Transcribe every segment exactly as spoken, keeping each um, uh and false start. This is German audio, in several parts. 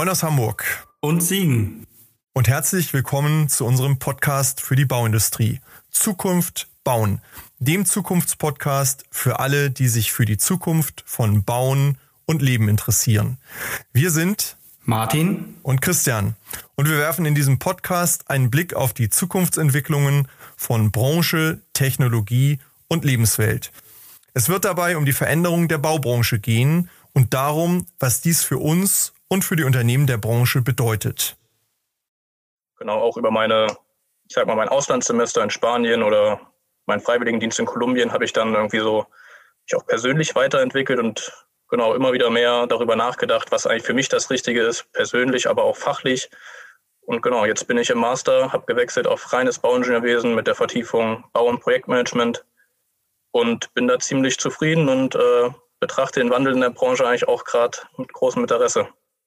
Moin aus Hamburg und Siegen und herzlich willkommen zu unserem Podcast für die Bauindustrie. Zukunft bauen, dem Zukunftspodcast für alle, die sich für die Zukunft von Bauen und Leben interessieren. Wir sind Martin und Christian und wir werfen in diesem Podcast einen Blick auf die Zukunftsentwicklungen von Branche, Technologie und Lebenswelt. Es wird dabei um die Veränderung der Baubranche gehen und darum, was dies für uns und für die Unternehmen der Branche bedeutet. Genau, auch über meine, ich sag mal, mein Auslandssemester in Spanien oder meinen Freiwilligendienst in Kolumbien habe ich dann irgendwie so mich auch persönlich weiterentwickelt und genau immer wieder mehr darüber nachgedacht, was eigentlich für mich das Richtige ist, persönlich, aber auch fachlich. Und genau, jetzt bin ich im Master, habe gewechselt auf reines Bauingenieurwesen mit der Vertiefung Bau- und Projektmanagement und bin da ziemlich zufrieden und äh, betrachte den Wandel in der Branche eigentlich auch gerade mit großem Interesse.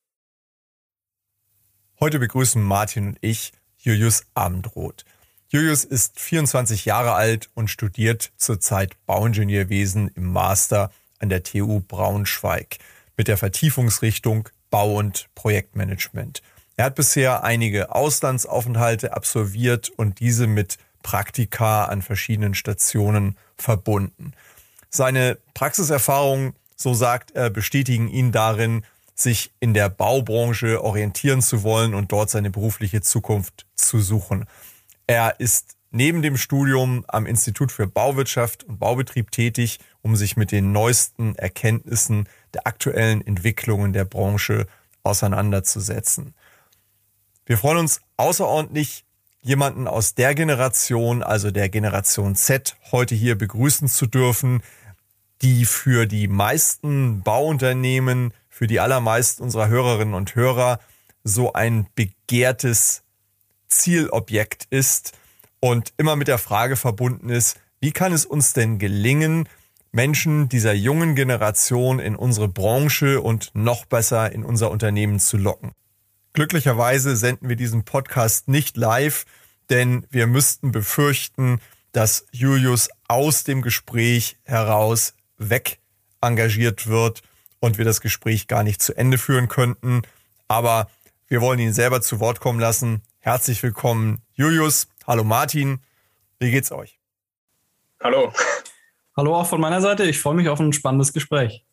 Heute begrüßen Martin und ich Julius Abendroth. Julius ist vierundzwanzig Jahre alt und studiert zurzeit Bauingenieurwesen im Master an der T U Braunschweig mit der Vertiefungsrichtung Bau- und Projektmanagement. Er hat bisher einige Auslandsaufenthalte absolviert und diese mit Praktika an verschiedenen Stationen verbunden. Seine Praxiserfahrungen, so sagt er, bestätigen ihn darin, sich in der Baubranche orientieren zu wollen und dort seine berufliche Zukunft zu suchen. Er ist neben dem Studium am Institut für Bauwirtschaft und Baubetrieb tätig, um sich mit den neuesten Erkenntnissen der aktuellen Entwicklungen der Branche auseinanderzusetzen. Wir freuen uns außerordentlich, jemanden aus der Generation, also der Generation Z, heute hier begrüßen zu dürfen, die für die meisten Bauunternehmen, für die allermeisten unserer Hörerinnen und Hörer so ein begehrtes Zielobjekt ist und immer mit der Frage verbunden ist, wie kann es uns denn gelingen, Menschen dieser jungen Generation in unsere Branche und noch besser in unser Unternehmen zu locken. Glücklicherweise senden wir diesen Podcast nicht live, denn wir müssten befürchten, dass Julius aus dem Gespräch heraus weg engagiert wird und wir das Gespräch gar nicht zu Ende führen könnten. Aber wir wollen ihn selber zu Wort kommen lassen. Herzlich willkommen, Julius. Hallo Martin. Wie geht's euch? Hallo. Hallo auch von meiner Seite. Ich freue mich auf ein spannendes Gespräch.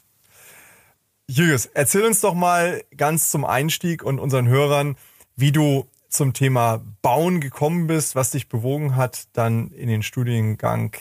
Julius, erzähl uns doch mal ganz zum Einstieg und unseren Hörern, wie du zum Thema Bauen gekommen bist, was dich bewogen hat, dann in den Studiengang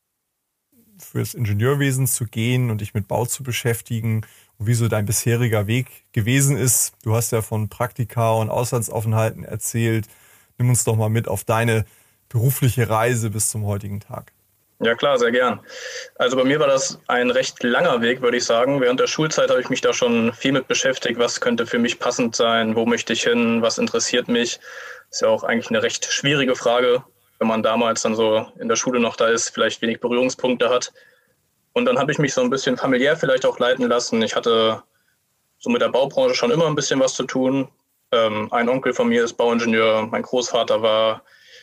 fürs Ingenieurwesen zu gehen und dich mit Bau zu beschäftigen und wie so dein bisheriger Weg gewesen ist. Du hast ja von Praktika und Auslandsaufenthalten erzählt. Nimm uns doch mal mit auf deine berufliche Reise bis zum heutigen Tag. Ja klar, sehr gern. Also bei mir war das ein recht langer Weg, würde ich sagen. Während der Schulzeit habe ich mich da schon viel mit beschäftigt, was könnte für mich passend sein, wo möchte ich hin, was interessiert mich. Ist ja auch eigentlich eine recht schwierige Frage, wenn man damals dann so in der Schule noch da ist, vielleicht wenig Berührungspunkte hat. Und dann habe ich mich so ein bisschen familiär vielleicht auch leiten lassen. Ich hatte so mit der Baubranche schon immer ein bisschen was zu tun. Ähm, ein Onkel von mir ist Bauingenieur, mein Großvater war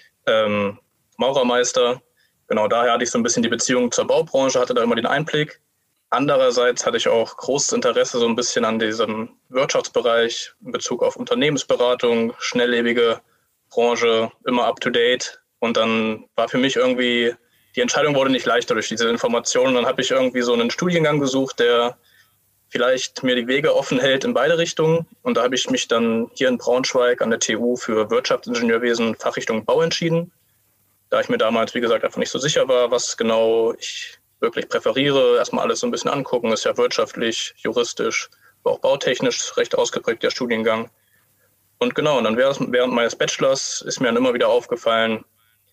ähm, Maurermeister. Genau, daher hatte ich so ein bisschen die Beziehung zur Baubranche, hatte da immer den Einblick. Andererseits hatte ich auch großes Interesse so ein bisschen an diesem Wirtschaftsbereich in Bezug auf Unternehmensberatung, schnelllebige Branche, immer up to date. Und dann war für mich irgendwie, die Entscheidung wurde nicht leichter durch diese Informationen. Dann habe ich irgendwie so einen Studiengang gesucht, der vielleicht mir die Wege offen hält in beide Richtungen. Und da habe ich mich dann hier in Braunschweig an der T U für Wirtschaftsingenieurwesen Fachrichtung Bau entschieden. Da ich mir damals, wie gesagt, einfach nicht so sicher war, was genau ich wirklich präferiere. Erstmal alles so ein bisschen angucken, ist ja wirtschaftlich, juristisch, aber auch bautechnisch recht ausgeprägt der Studiengang. Und genau, und dann während meines Bachelors ist mir dann immer wieder aufgefallen,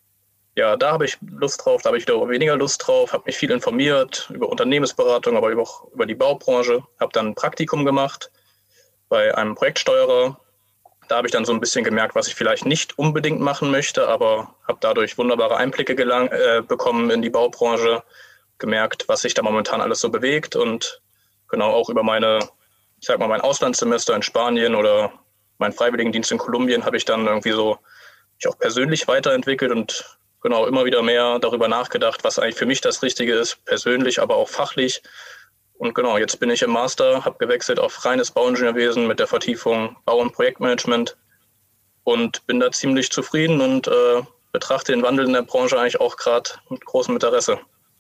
ja, da habe ich Lust drauf, da habe ich wieder weniger Lust drauf, habe mich viel informiert über Unternehmensberatung, aber auch über die Baubranche, habe dann ein Praktikum gemacht bei einem Projektsteuerer. Da habe ich dann so ein bisschen gemerkt, was ich vielleicht nicht unbedingt machen möchte, aber habe dadurch wunderbare Einblicke gelang, äh, bekommen in die Baubranche, gemerkt, was sich da momentan alles so bewegt und genau auch über meine, ich sag mal, mein Auslandssemester in Spanien oder meinen Freiwilligendienst in Kolumbien habe ich dann irgendwie so mich auch persönlich weiterentwickelt und genau immer wieder mehr darüber nachgedacht, was eigentlich für mich das Richtige ist, persönlich, aber auch fachlich. Und genau, jetzt bin ich im Master, habe gewechselt auf reines Bauingenieurwesen mit der Vertiefung Bau- und Projektmanagement und bin da ziemlich zufrieden und äh, betrachte den Wandel in der Branche eigentlich auch gerade mit großem Interesse.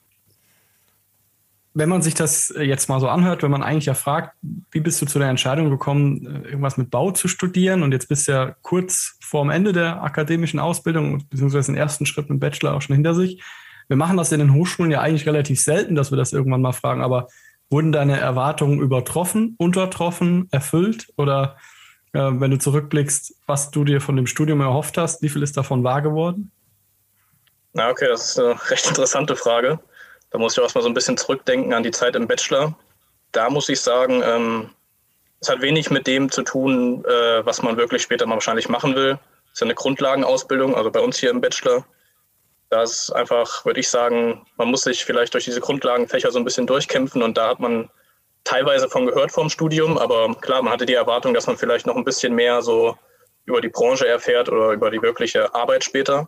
Wenn man sich das jetzt mal so anhört, wenn man eigentlich ja fragt, wie bist du zu der Entscheidung gekommen, irgendwas mit Bau zu studieren, und jetzt bist du ja kurz vorm Ende der akademischen Ausbildung, beziehungsweise den ersten Schritt mit dem Bachelor auch schon hinter sich. Wir machen das in den Hochschulen ja eigentlich relativ selten, dass wir das irgendwann mal fragen, aber wurden deine Erwartungen übertroffen, untertroffen, erfüllt? Oder äh, wenn du zurückblickst, was du dir von dem Studium erhofft hast, wie viel ist davon wahr geworden? Na okay, das ist eine recht interessante Frage. Da muss ich auch erstmal so ein bisschen zurückdenken an die Zeit im Bachelor. Da muss ich sagen, ähm, es hat wenig mit dem zu tun, äh, was man wirklich später mal wahrscheinlich machen will. Es ist ja eine Grundlagenausbildung, also bei uns hier im Bachelor. Da ist einfach, würde ich sagen, man muss sich vielleicht durch diese Grundlagenfächer so ein bisschen durchkämpfen, und da hat man teilweise von gehört vom Studium, aber klar, man hatte die Erwartung, dass man vielleicht noch ein bisschen mehr so über die Branche erfährt oder über die wirkliche Arbeit später.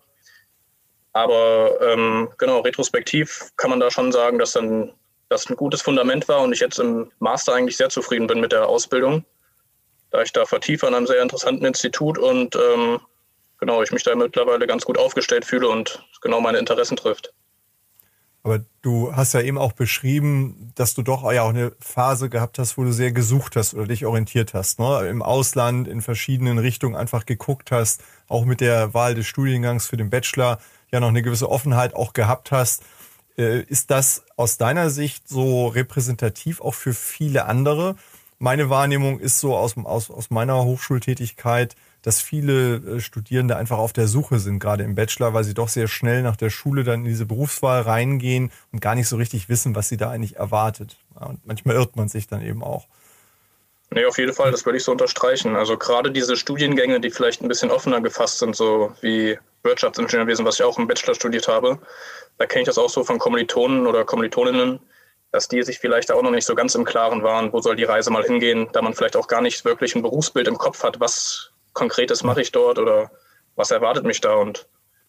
Aber ähm, genau, retrospektiv kann man da schon sagen, dass dann das ein gutes Fundament war und ich jetzt im Master eigentlich sehr zufrieden bin mit der Ausbildung, da ich da vertiefe an einem sehr interessanten Institut und ähm, genau, ich mich da mittlerweile ganz gut aufgestellt fühle und genau meine Interessen trifft. Aber du hast ja eben auch beschrieben, dass du doch ja auch eine Phase gehabt hast, wo du sehr gesucht hast oder dich orientiert hast, ne? Im Ausland, in verschiedenen Richtungen einfach geguckt hast, auch mit der Wahl des Studiengangs für den Bachelor ja noch eine gewisse Offenheit auch gehabt hast. Ist das aus deiner Sicht so repräsentativ auch für viele andere? Meine Wahrnehmung ist so aus, aus, aus meiner Hochschultätigkeit, dass viele Studierende einfach auf der Suche sind, gerade im Bachelor, weil sie doch sehr schnell nach der Schule dann in diese Berufswahl reingehen und gar nicht so richtig wissen, was sie da eigentlich erwartet. Ja, und manchmal irrt man sich dann eben auch. Nee, auf jeden Fall, das würde ich so unterstreichen. Also gerade diese Studiengänge, die vielleicht ein bisschen offener gefasst sind, so wie Wirtschaftsingenieurwesen, was ich auch im Bachelor studiert habe, da kenne ich das auch so von Kommilitonen oder Kommilitoninnen, dass die sich vielleicht auch noch nicht so ganz im Klaren waren, wo soll die Reise mal hingehen, da man vielleicht auch gar nicht wirklich ein Berufsbild im Kopf hat, was Konkretes mache ich dort oder was erwartet mich da. Und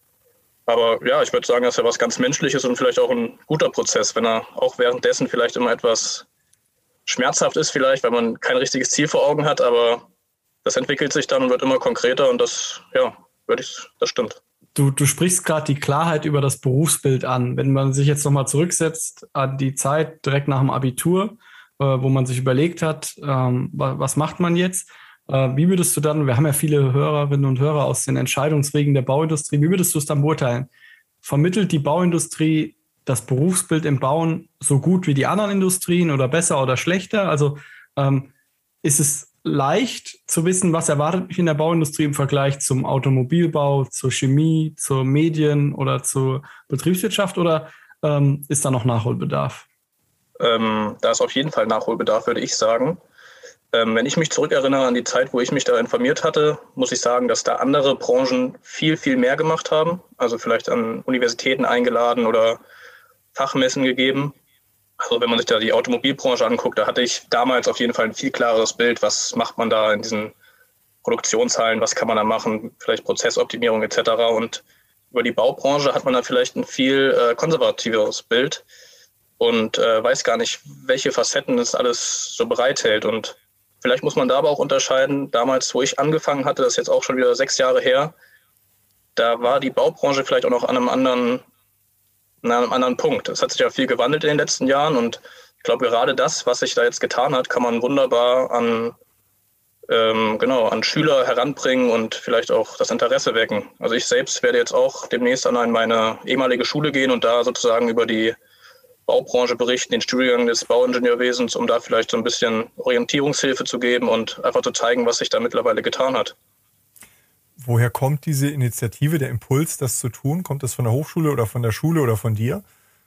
aber ja, ich würde sagen, das ist ja was ganz Menschliches und vielleicht auch ein guter Prozess, wenn er auch währenddessen vielleicht immer etwas schmerzhaft ist, vielleicht, weil man kein richtiges Ziel vor Augen hat, aber das entwickelt sich dann und wird immer konkreter und das, ja, würde ich, das stimmt. Du, du sprichst gerade die Klarheit über das Berufsbild an. Wenn man sich jetzt nochmal zurücksetzt an die Zeit direkt nach dem Abitur, äh, wo man sich überlegt hat, ähm, was macht man jetzt? Äh, wie würdest du dann, wir haben ja viele Hörerinnen und Hörer aus den Entscheidungswegen der Bauindustrie, wie würdest du es dann beurteilen? Vermittelt die Bauindustrie das Berufsbild im Bauen so gut wie die anderen Industrien oder besser oder schlechter? Also ähm, ist es leicht zu wissen, was erwartet mich in der Bauindustrie im Vergleich zum Automobilbau, zur Chemie, zur Medien oder zur Betriebswirtschaft, oder ähm, ist da noch Nachholbedarf? Ähm, da ist auf jeden Fall Nachholbedarf, würde ich sagen. Ähm, wenn ich mich zurückerinnere an die Zeit, wo ich mich da informiert hatte, muss ich sagen, dass da andere Branchen viel, viel mehr gemacht haben. Also vielleicht an Universitäten eingeladen oder Fachmessen gegeben. Also wenn man sich da die Automobilbranche anguckt, da hatte ich damals auf jeden Fall ein viel klareres Bild, was macht man da in diesen Produktionshallen, was kann man da machen, vielleicht Prozessoptimierung et cetera. Und über die Baubranche hat man da vielleicht ein viel äh, konservativeres Bild und äh, weiß gar nicht, welche Facetten das alles so bereithält. Und vielleicht muss man da aber auch unterscheiden, damals, wo ich angefangen hatte, das ist jetzt auch schon wieder sechs Jahre her, da war die Baubranche vielleicht auch noch an einem anderen an einem anderen Punkt. Es hat sich ja viel gewandelt in den letzten Jahren und ich glaube, gerade das, was sich da jetzt getan hat, kann man wunderbar an, ähm, genau, an Schüler heranbringen und vielleicht auch das Interesse wecken. Also ich selbst werde jetzt auch demnächst an meine ehemalige Schule gehen und da sozusagen über die Baubranche berichten, den Studiengang des Bauingenieurwesens, um da vielleicht so ein bisschen Orientierungshilfe zu geben und einfach zu zeigen, was sich da mittlerweile getan hat. Woher kommt diese Initiative, der Impuls, das zu tun? Kommt das von der Hochschule oder von der Schule oder von dir?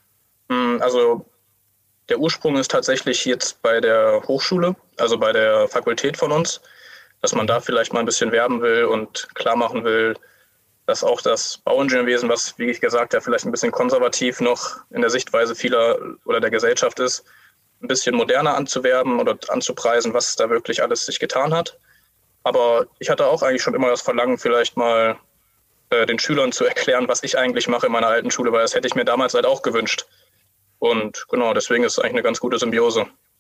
Also der Ursprung ist tatsächlich jetzt bei der Hochschule, also bei der Fakultät von uns, dass man da vielleicht mal ein bisschen werben will und klar machen will, dass auch das Bauingenieurwesen, was, wie ich gesagt habe, vielleicht ein bisschen konservativ noch in der Sichtweise vieler oder der Gesellschaft ist, ein bisschen moderner anzuwerben oder anzupreisen, was da wirklich alles sich getan hat. Aber ich hatte auch eigentlich schon immer das Verlangen, vielleicht mal äh, den Schülern zu erklären, was ich eigentlich mache in meiner alten Schule, weil das hätte ich mir damals halt auch gewünscht. Und genau, deswegen ist es eigentlich eine ganz gute Symbiose.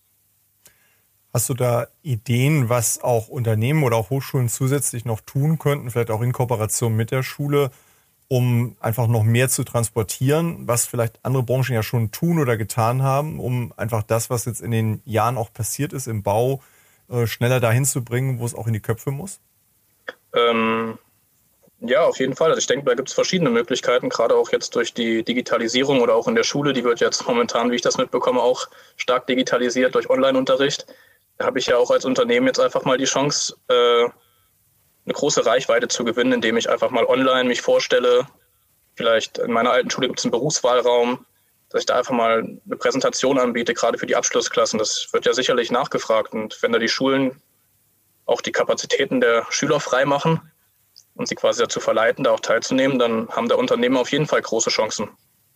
Hast du da Ideen, was auch Unternehmen oder auch Hochschulen zusätzlich noch tun könnten, vielleicht auch in Kooperation mit der Schule, um einfach noch mehr zu transportieren, was vielleicht andere Branchen ja schon tun oder getan haben, um einfach das, was jetzt in den Jahren auch passiert ist im Bau, schneller dahin zu bringen, wo es auch in die Köpfe muss? Ähm, ja, auf jeden Fall. Also ich denke, da gibt es verschiedene Möglichkeiten, gerade auch jetzt durch die Digitalisierung oder auch in der Schule. Die wird jetzt momentan, wie ich das mitbekomme, auch stark digitalisiert durch Online-Unterricht. Da habe ich ja auch als Unternehmen jetzt einfach mal die Chance, äh, eine große Reichweite zu gewinnen, indem ich einfach mal online mich vorstelle. Vielleicht in meiner alten Schule gibt es einen Berufswahlraum, dass ich da einfach mal eine Präsentation anbiete, gerade für die Abschlussklassen. Das wird ja sicherlich nachgefragt. Und wenn da die Schulen auch die Kapazitäten der Schüler freimachen und sie quasi dazu verleiten, da auch teilzunehmen, dann haben da Unternehmen auf jeden Fall große Chancen.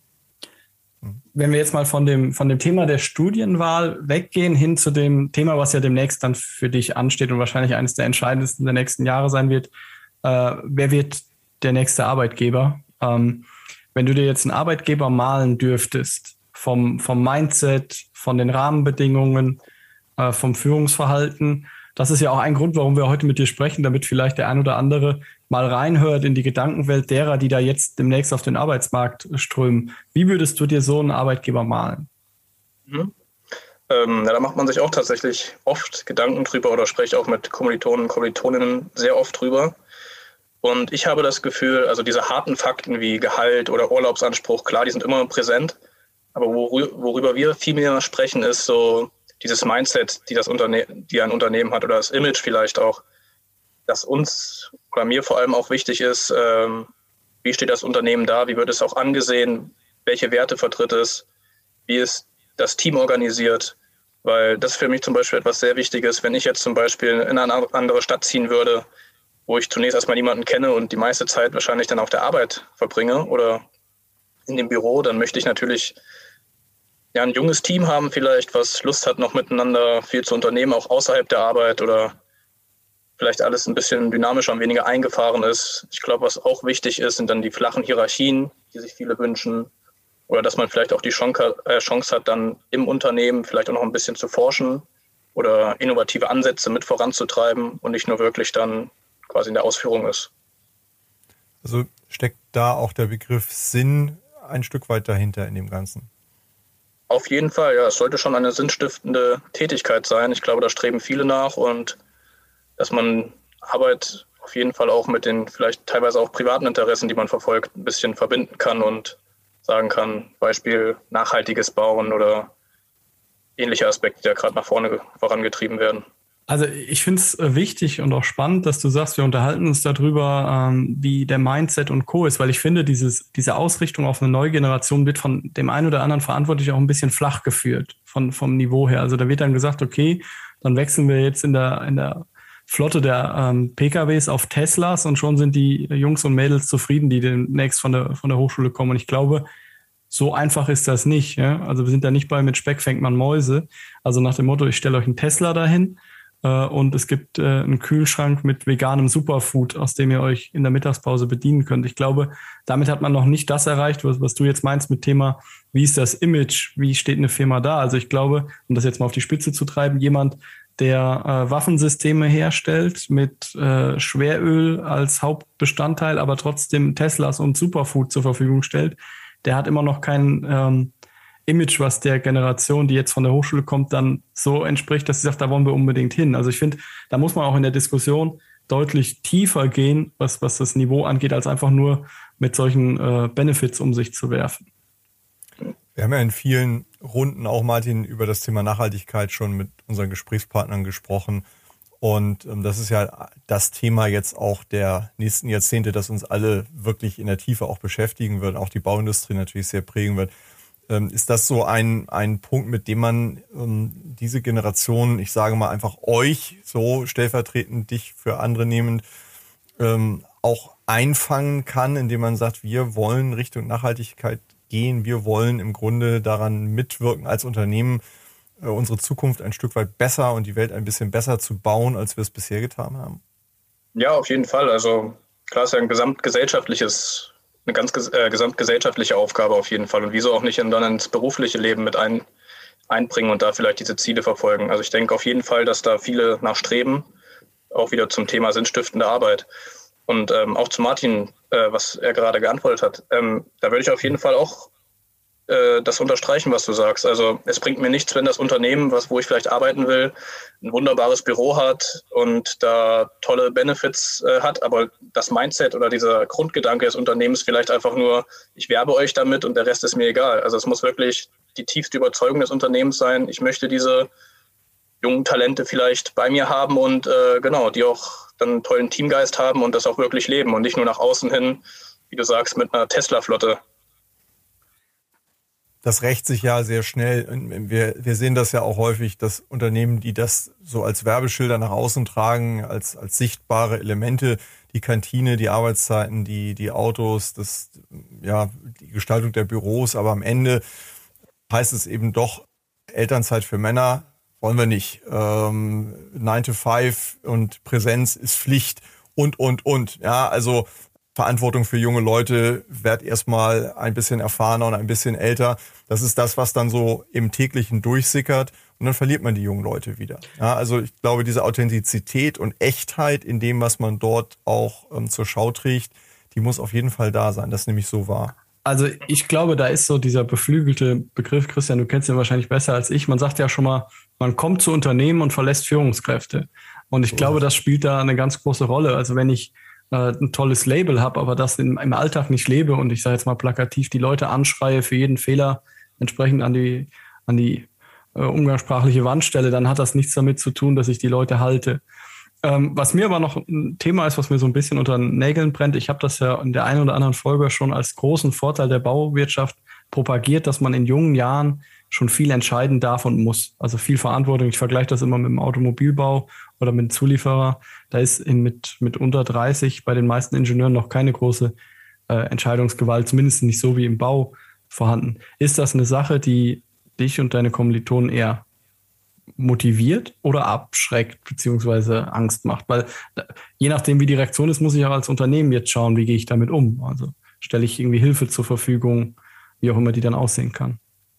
Wenn wir jetzt mal von dem, von dem Thema der Studienwahl weggehen, hin zu dem Thema, was ja demnächst dann für dich ansteht und wahrscheinlich eines der entscheidendsten der nächsten Jahre sein wird, äh, wer wird der nächste Arbeitgeber? Ähm, wenn du dir jetzt einen Arbeitgeber malen dürftest, vom, vom Mindset, von den Rahmenbedingungen, äh, vom Führungsverhalten, das ist ja auch ein Grund, warum wir heute mit dir sprechen, damit vielleicht der ein oder andere mal reinhört in die Gedankenwelt derer, die da jetzt demnächst auf den Arbeitsmarkt strömen. Wie würdest du dir so einen Arbeitgeber malen? Mhm. Ähm, ja, da macht man sich auch tatsächlich oft Gedanken drüber oder spricht auch mit Kommilitonen und Kommilitoninnen sehr oft drüber. Und ich habe das Gefühl, also diese harten Fakten wie Gehalt oder Urlaubsanspruch, klar, die sind immer präsent. Aber worüber wir viel mehr sprechen, ist so dieses Mindset, die das Unterne- die ein Unternehmen hat oder das Image vielleicht auch, dass uns oder mir vor allem auch wichtig ist, ähm, wie steht das Unternehmen da, wie wird es auch angesehen, welche Werte vertritt es, wie ist das Team organisiert, weil das für mich zum Beispiel etwas sehr Wichtiges, wenn ich jetzt zum Beispiel in eine andere Stadt ziehen würde, wo ich zunächst erstmal niemanden kenne und die meiste Zeit wahrscheinlich dann auf der Arbeit verbringe oder in dem Büro, dann möchte ich natürlich ja, ein junges Team haben vielleicht, was Lust hat, noch miteinander viel zu unternehmen, auch außerhalb der Arbeit oder vielleicht alles ein bisschen dynamischer und weniger eingefahren ist. Ich glaube, was auch wichtig ist, sind dann die flachen Hierarchien, die sich viele wünschen. Oder dass man vielleicht auch die Chance hat, dann im Unternehmen vielleicht auch noch ein bisschen zu forschen oder innovative Ansätze mit voranzutreiben und nicht nur wirklich dann quasi in der Ausführung ist. Also steckt da auch der Begriff Sinn ein Stück weit dahinter in dem Ganzen? Auf jeden Fall, ja. Es sollte schon eine sinnstiftende Tätigkeit sein. Ich glaube, da streben viele nach und dass man Arbeit auf jeden Fall auch mit den vielleicht teilweise auch privaten Interessen, die man verfolgt, ein bisschen verbinden kann und sagen kann, Beispiel nachhaltiges Bauen oder ähnliche Aspekte, die ja gerade nach vorne vorangetrieben werden. Also ich finde es wichtig und auch spannend, dass du sagst, wir unterhalten uns darüber, ähm, wie der Mindset und Co. ist, weil ich finde, dieses, diese Ausrichtung auf eine neue Generation wird von dem einen oder anderen Verantwortlichen auch ein bisschen flach geführt von, vom Niveau her. Also da wird dann gesagt, okay, dann wechseln wir jetzt in der, in der Flotte der ähm, P K Ws auf Teslas und schon sind die Jungs und Mädels zufrieden, die demnächst von der, von der Hochschule kommen. Und ich glaube, so einfach ist das nicht. Ja? Also wir sind da nicht bei mit Speck fängt man Mäuse. Also nach dem Motto, ich stelle euch einen Tesla dahin äh, und es gibt äh, einen Kühlschrank mit veganem Superfood, aus dem ihr euch in der Mittagspause bedienen könnt. Ich glaube, damit hat man noch nicht das erreicht, was, was du jetzt meinst mit Thema, wie ist das Image, wie steht eine Firma da? Also ich glaube, um das jetzt mal auf die Spitze zu treiben, jemand, der äh, Waffensysteme herstellt mit äh, Schweröl als Hauptbestandteil, aber trotzdem Teslas und Superfood zur Verfügung stellt, der hat immer noch kein ähm, Image, was der Generation, die jetzt von der Hochschule kommt, dann so entspricht, dass sie sagt, da wollen wir unbedingt hin. Also ich finde, da muss man auch in der Diskussion deutlich tiefer gehen, was, was das Niveau angeht, als einfach nur mit solchen äh, Benefits um sich zu werfen. Wir haben ja in vielen Runden auch, Martin, über das Thema Nachhaltigkeit schon mit unseren Gesprächspartnern gesprochen. Und ähm, das ist ja das Thema jetzt auch der nächsten Jahrzehnte, das uns alle wirklich in der Tiefe auch beschäftigen wird, auch die Bauindustrie natürlich sehr prägen wird. Ähm, ist das so ein, ein Punkt, mit dem man ähm, diese Generation, ich sage mal einfach euch, so stellvertretend dich für andere nehmend, ähm, auch einfangen kann, indem man sagt, wir wollen Richtung Nachhaltigkeit gehen, wir wollen im Grunde daran mitwirken als Unternehmen, äh, unsere Zukunft ein Stück weit besser und die Welt ein bisschen besser zu bauen, als wir es bisher getan haben? Ja, auf jeden Fall. Also klar ist ja ein gesamtgesellschaftliches, eine ganz äh, gesamtgesellschaftliche Aufgabe auf jeden Fall. Und wieso auch nicht in, dann ins berufliche Leben mit ein, einbringen und da vielleicht diese Ziele verfolgen. Also ich denke auf jeden Fall, dass da viele nachstreben, auch wieder zum Thema sinnstiftende Arbeit. Und ähm, auch zu Martin, äh, was er gerade geantwortet hat, ähm, da würde ich auf jeden Fall auch äh, das unterstreichen, was du sagst. Also es bringt mir nichts, wenn das Unternehmen, was wo ich vielleicht arbeiten will, ein wunderbares Büro hat und da tolle Benefits äh, hat, aber das Mindset oder dieser Grundgedanke des Unternehmens vielleicht einfach nur, ich werbe euch damit und der Rest ist mir egal. Also es muss wirklich die tiefste Überzeugung des Unternehmens sein. Ich möchte diese jungen Talente vielleicht bei mir haben und äh, genau, die auch dann einen tollen Teamgeist haben und das auch wirklich leben und nicht nur nach außen hin, wie du sagst, mit einer Tesla-Flotte. Das rächt sich ja sehr schnell. Wir, wir sehen das ja auch häufig, dass Unternehmen, die das so als Werbeschilder nach außen tragen, als, als sichtbare Elemente, die Kantine, die Arbeitszeiten, die, die Autos, das, ja, die Gestaltung der Büros, aber am Ende heißt es eben doch Elternzeit für Männer, wollen wir nicht. Ähm, nine to five und Präsenz ist Pflicht und, und, und. Ja, also Verantwortung für junge Leute, werd erstmal ein bisschen erfahrener und ein bisschen älter. Das ist das, was dann so im täglichen durchsickert und dann verliert man die jungen Leute wieder. Ja, also ich glaube, diese Authentizität und Echtheit in dem, was man dort auch ähm, zur Schau trägt, die muss auf jeden Fall da sein. Das ist nämlich so wahr. Also ich glaube, da ist so dieser beflügelte Begriff, Christian, du kennst ihn wahrscheinlich besser als ich. Man sagt ja schon mal, man kommt zu Unternehmen und verlässt Führungskräfte. Und ich so glaube, das spielt da eine ganz große Rolle. Also wenn ich äh, ein tolles Label habe, aber das in, im Alltag nicht lebe und ich sage jetzt mal plakativ, die Leute anschreie für jeden Fehler entsprechend an die, an die äh, umgangssprachliche Wand stelle, dann hat das nichts damit zu tun, dass ich die Leute halte. Ähm, was mir aber noch ein Thema ist, was mir so ein bisschen unter den Nägeln brennt, ich habe das ja in der einen oder anderen Folge schon als großen Vorteil der Bauwirtschaft propagiert, dass man in jungen Jahren schon viel entscheiden darf und muss. Also viel Verantwortung. Ich vergleiche das immer mit dem Automobilbau oder mit dem Zulieferer. Da ist in, mit, mit unter dreißig bei den meisten Ingenieuren noch keine große äh, Entscheidungsgewalt, zumindest nicht so wie im Bau vorhanden. Ist das eine Sache, die dich und deine Kommilitonen eher motiviert oder abschreckt beziehungsweise Angst macht? Weil je nachdem, wie die Reaktion ist, muss ich auch als Unternehmen jetzt schauen, wie gehe ich damit um. Also stelle ich irgendwie Hilfe zur Verfügung, wie auch immer die dann aussehen kann.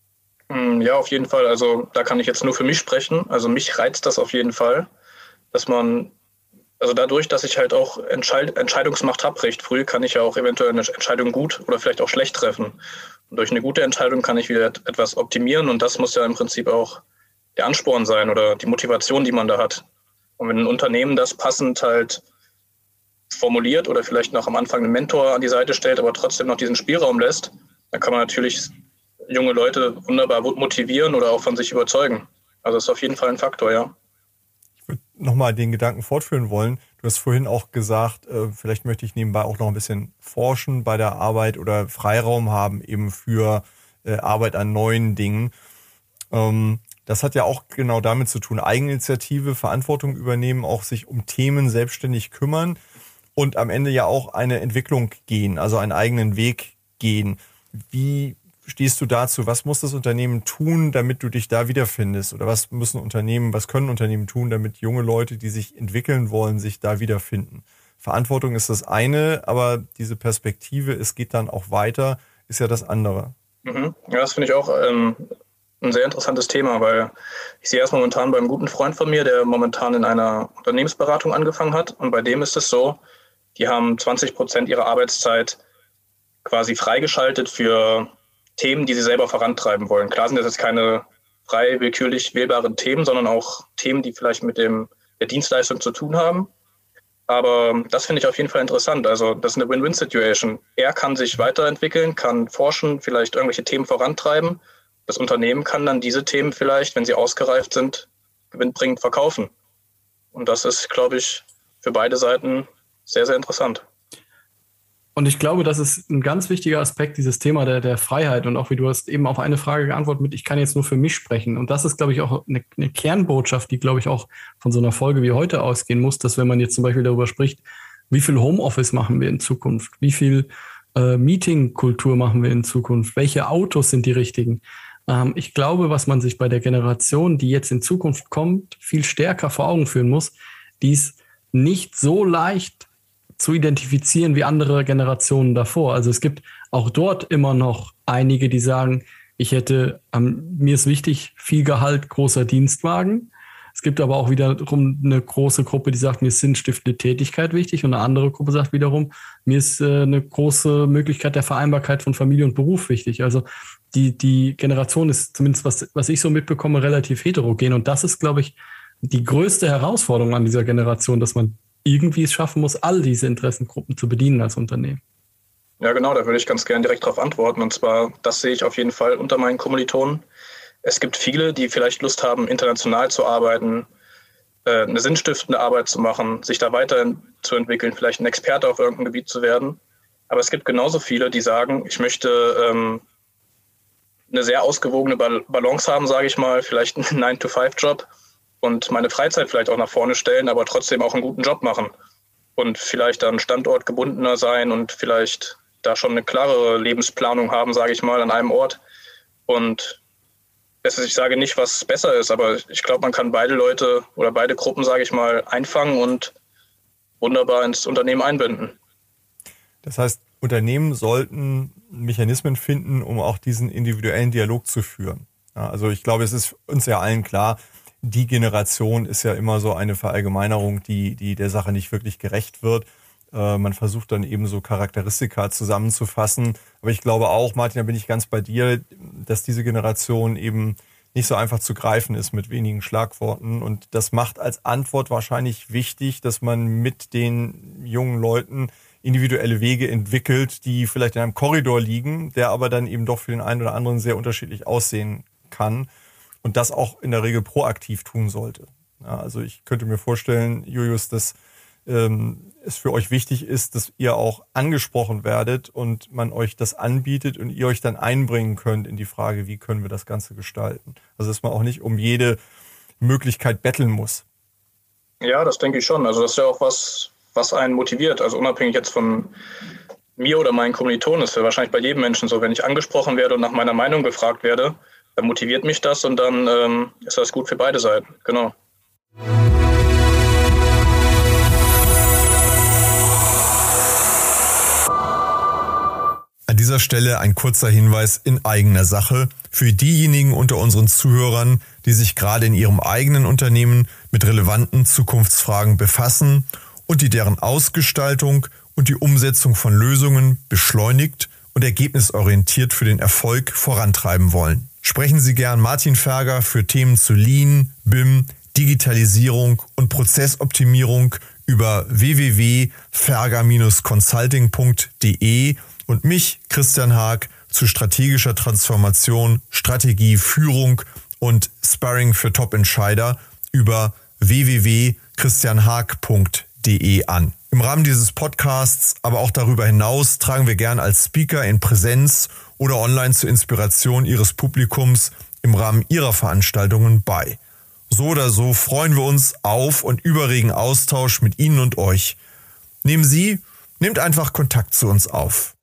Ja, auf jeden Fall. Also da kann ich jetzt nur für mich sprechen. Also mich reizt das auf jeden Fall, dass man, also dadurch, dass ich halt auch Entscheid- Entscheidungsmacht habe recht früh, kann ich ja auch eventuell eine Entscheidung gut oder vielleicht auch schlecht treffen. Und durch eine gute Entscheidung kann ich wieder etwas optimieren und das muss ja im Prinzip auch der Ansporn sein oder die Motivation, die man da hat. Und wenn ein Unternehmen das passend halt formuliert oder vielleicht noch am Anfang einen Mentor an die Seite stellt, aber trotzdem noch diesen Spielraum lässt, dann kann man natürlich junge Leute wunderbar motivieren oder auch von sich überzeugen. Also das ist auf jeden Fall ein Faktor, ja. Ich würde nochmal den Gedanken fortführen wollen. Du hast vorhin auch gesagt, äh, vielleicht möchte ich nebenbei auch noch ein bisschen forschen bei der Arbeit oder Freiraum haben eben für äh, Arbeit an neuen Dingen. Ähm, Das hat ja auch genau damit zu tun, Eigeninitiative, Verantwortung übernehmen, auch sich um Themen selbstständig kümmern und am Ende ja auch eine Entwicklung gehen, also einen eigenen Weg gehen. Wie stehst du dazu? Was muss das Unternehmen tun, damit du dich da wiederfindest? Oder was müssen Unternehmen, was können Unternehmen tun, damit junge Leute, die sich entwickeln wollen, sich da wiederfinden? Verantwortung ist das eine, aber diese Perspektive, es geht dann auch weiter, ist ja das andere. Mhm. Ja, das finde ich auch ähm ein sehr interessantes Thema, weil ich sehe das momentan beim guten Freund von mir, der momentan in einer Unternehmensberatung angefangen hat. Und bei dem ist es so, die haben zwanzig Prozent ihrer Arbeitszeit quasi freigeschaltet für Themen, die sie selber vorantreiben wollen. Klar sind das jetzt keine frei willkürlich wählbaren Themen, sondern auch Themen, die vielleicht mit dem, der Dienstleistung zu tun haben. Aber das finde ich auf jeden Fall interessant. Also das ist eine Win-Win-Situation. Er kann sich weiterentwickeln, kann forschen, vielleicht irgendwelche Themen vorantreiben. Das Unternehmen kann dann diese Themen vielleicht, wenn sie ausgereift sind, gewinnbringend verkaufen. Und das ist, glaube ich, für beide Seiten sehr, sehr interessant. Und ich glaube, das ist ein ganz wichtiger Aspekt, dieses Thema der, der Freiheit. Und auch wie du hast eben auf eine Frage geantwortet mit, ich kann jetzt nur für mich sprechen. Und das ist, glaube ich, auch eine, eine Kernbotschaft, die, glaube ich, auch von so einer Folge wie heute ausgehen muss, dass wenn man jetzt zum Beispiel darüber spricht, wie viel Homeoffice machen wir in Zukunft, wie viel äh, Meetingkultur machen wir in Zukunft, welche Autos sind die richtigen. Ich glaube, was man sich bei der Generation, die jetzt in Zukunft kommt, viel stärker vor Augen führen muss, die ist nicht so leicht zu identifizieren wie andere Generationen davor. Also es gibt auch dort immer noch einige, die sagen, ich hätte, ähm, mir ist wichtig, viel Gehalt, großer Dienstwagen. Es gibt aber auch wiederum eine große Gruppe, die sagt, mir ist sinnstiftende Tätigkeit wichtig, und eine andere Gruppe sagt wiederum, mir ist äh, eine große Möglichkeit der Vereinbarkeit von Familie und Beruf wichtig. Also die, die Generation ist, zumindest was, was ich so mitbekomme, relativ heterogen, und das ist, glaube ich, die größte Herausforderung an dieser Generation, dass man irgendwie es schaffen muss, all diese Interessengruppen zu bedienen als Unternehmen. Ja, genau, da würde ich ganz gerne direkt darauf antworten. Und zwar, das sehe ich auf jeden Fall unter meinen Kommilitonen. Es gibt viele, die vielleicht Lust haben, international zu arbeiten, eine sinnstiftende Arbeit zu machen, sich da weiterzuentwickeln, vielleicht ein Experte auf irgendeinem Gebiet zu werden. Aber es gibt genauso viele, die sagen, ich möchte ähm, eine sehr ausgewogene Balance haben, sage ich mal, vielleicht einen nine to five Job und meine Freizeit vielleicht auch nach vorne stellen, aber trotzdem auch einen guten Job machen und vielleicht dann standortgebundener sein und vielleicht da schon eine klarere Lebensplanung haben, sage ich mal, an einem Ort. Und das ist, ich sage nicht, was besser ist, aber ich glaube, man kann beide Leute oder beide Gruppen, sage ich mal, einfangen und wunderbar ins Unternehmen einbinden. Das heißt, Unternehmen sollten Mechanismen finden, um auch diesen individuellen Dialog zu führen. Ja, also ich glaube, es ist uns ja allen klar, die Generation ist ja immer so eine Verallgemeinerung, die, die der Sache nicht wirklich gerecht wird. Äh, man versucht dann eben so Charakteristika zusammenzufassen. Aber ich glaube auch, Martin, da bin ich ganz bei dir, dass diese Generation eben nicht so einfach zu greifen ist mit wenigen Schlagworten. Und das macht als Antwort wahrscheinlich wichtig, dass man mit den jungen Leuten individuelle Wege entwickelt, die vielleicht in einem Korridor liegen, der aber dann eben doch für den einen oder anderen sehr unterschiedlich aussehen kann. Und das auch in der Regel proaktiv tun sollte. Ja, also ich könnte mir vorstellen, Julius, dass ähm, es für euch wichtig ist, dass ihr auch angesprochen werdet und man euch das anbietet und ihr euch dann einbringen könnt in die Frage, wie können wir das Ganze gestalten. Also dass man auch nicht um jede Möglichkeit betteln muss. Ja, das denke ich schon. Also das ist ja auch was, was einen motiviert. Also unabhängig jetzt von mir oder meinen Kommilitonen, ist ja wahrscheinlich bei jedem Menschen so, wenn ich angesprochen werde und nach meiner Meinung gefragt werde, dann motiviert mich das und dann ähm, ist das gut für beide Seiten. Genau. An dieser Stelle ein kurzer Hinweis in eigener Sache für diejenigen unter unseren Zuhörern, die sich gerade in ihrem eigenen Unternehmen mit relevanten Zukunftsfragen befassen und die deren Ausgestaltung und die Umsetzung von Lösungen beschleunigt und ergebnisorientiert für den Erfolg vorantreiben wollen. Sprechen Sie gern Martin Ferger für Themen zu Lean, B I M, Digitalisierung und Prozessoptimierung über w w w punkt ferger Bindestrich consulting punkt de und mich, Christian Haag, zu strategischer Transformation, Strategie, Führung und Sparring für Top-Entscheider über w w w punkt christian haag punkt de an. Im Rahmen dieses Podcasts, aber auch darüber hinaus, tragen wir gern als Speaker in Präsenz oder online zur Inspiration Ihres Publikums im Rahmen Ihrer Veranstaltungen bei. So oder so freuen wir uns auf und über regen Austausch mit Ihnen und euch. Nehmen Sie, nehmt einfach Kontakt zu uns auf.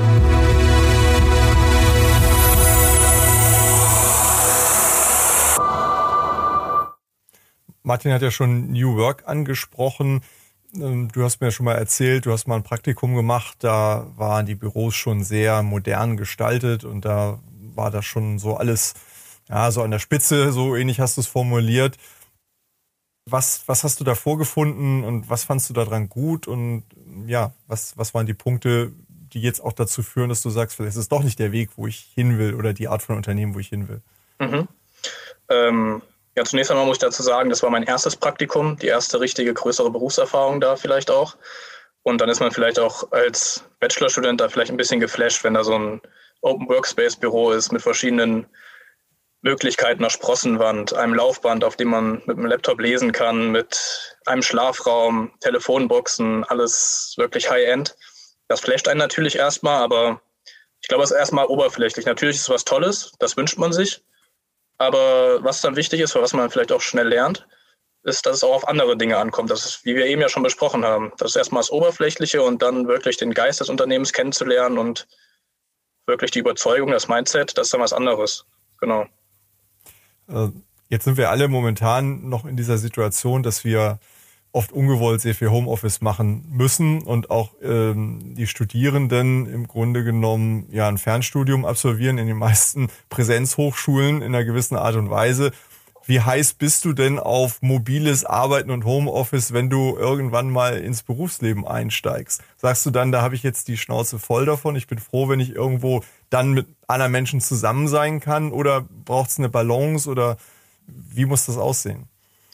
Martin hat ja schon New Work angesprochen. Du hast mir schon mal erzählt, du hast mal ein Praktikum gemacht, da waren die Büros schon sehr modern gestaltet und da war das schon so alles, ja, so an der Spitze, so ähnlich hast du es formuliert. Was, was hast du da vorgefunden und was fandst du daran gut und ja, was, was waren die Punkte, die jetzt auch dazu führen, dass du sagst, vielleicht ist es doch nicht der Weg, wo ich hin will oder die Art von Unternehmen, wo ich hin will? Mhm. Ähm Ja, zunächst einmal muss ich dazu sagen, das war mein erstes Praktikum, die erste richtige größere Berufserfahrung da vielleicht auch. Und dann ist man vielleicht auch als Bachelorstudent da vielleicht ein bisschen geflasht, wenn da so ein Open Workspace Büro ist mit verschiedenen Möglichkeiten, einer Sprossenwand, einem Laufband, auf dem man mit einem Laptop lesen kann, mit einem Schlafraum, Telefonboxen, alles wirklich High-End. Das flasht einen natürlich erstmal, aber ich glaube, es ist erstmal oberflächlich. Natürlich ist es was Tolles, das wünscht man sich. Aber was dann wichtig ist, was man vielleicht auch schnell lernt, ist, dass es auch auf andere Dinge ankommt. Das ist, wie wir eben ja schon besprochen haben, das ist erstmal das Oberflächliche und dann wirklich den Geist des Unternehmens kennenzulernen und wirklich die Überzeugung, das Mindset, das ist dann was anderes. Genau. Jetzt sind wir alle momentan noch in dieser Situation, dass wir oft ungewollt sehr viel Homeoffice machen müssen und auch ähm, die Studierenden im Grunde genommen ja ein Fernstudium absolvieren in den meisten Präsenzhochschulen in einer gewissen Art und Weise. Wie heiß bist du denn auf mobiles Arbeiten und Homeoffice, wenn du irgendwann mal ins Berufsleben einsteigst? Sagst du dann, da habe ich jetzt die Schnauze voll davon, ich bin froh, wenn ich irgendwo dann mit anderen Menschen zusammen sein kann, oder braucht es eine Balance, oder wie muss das aussehen?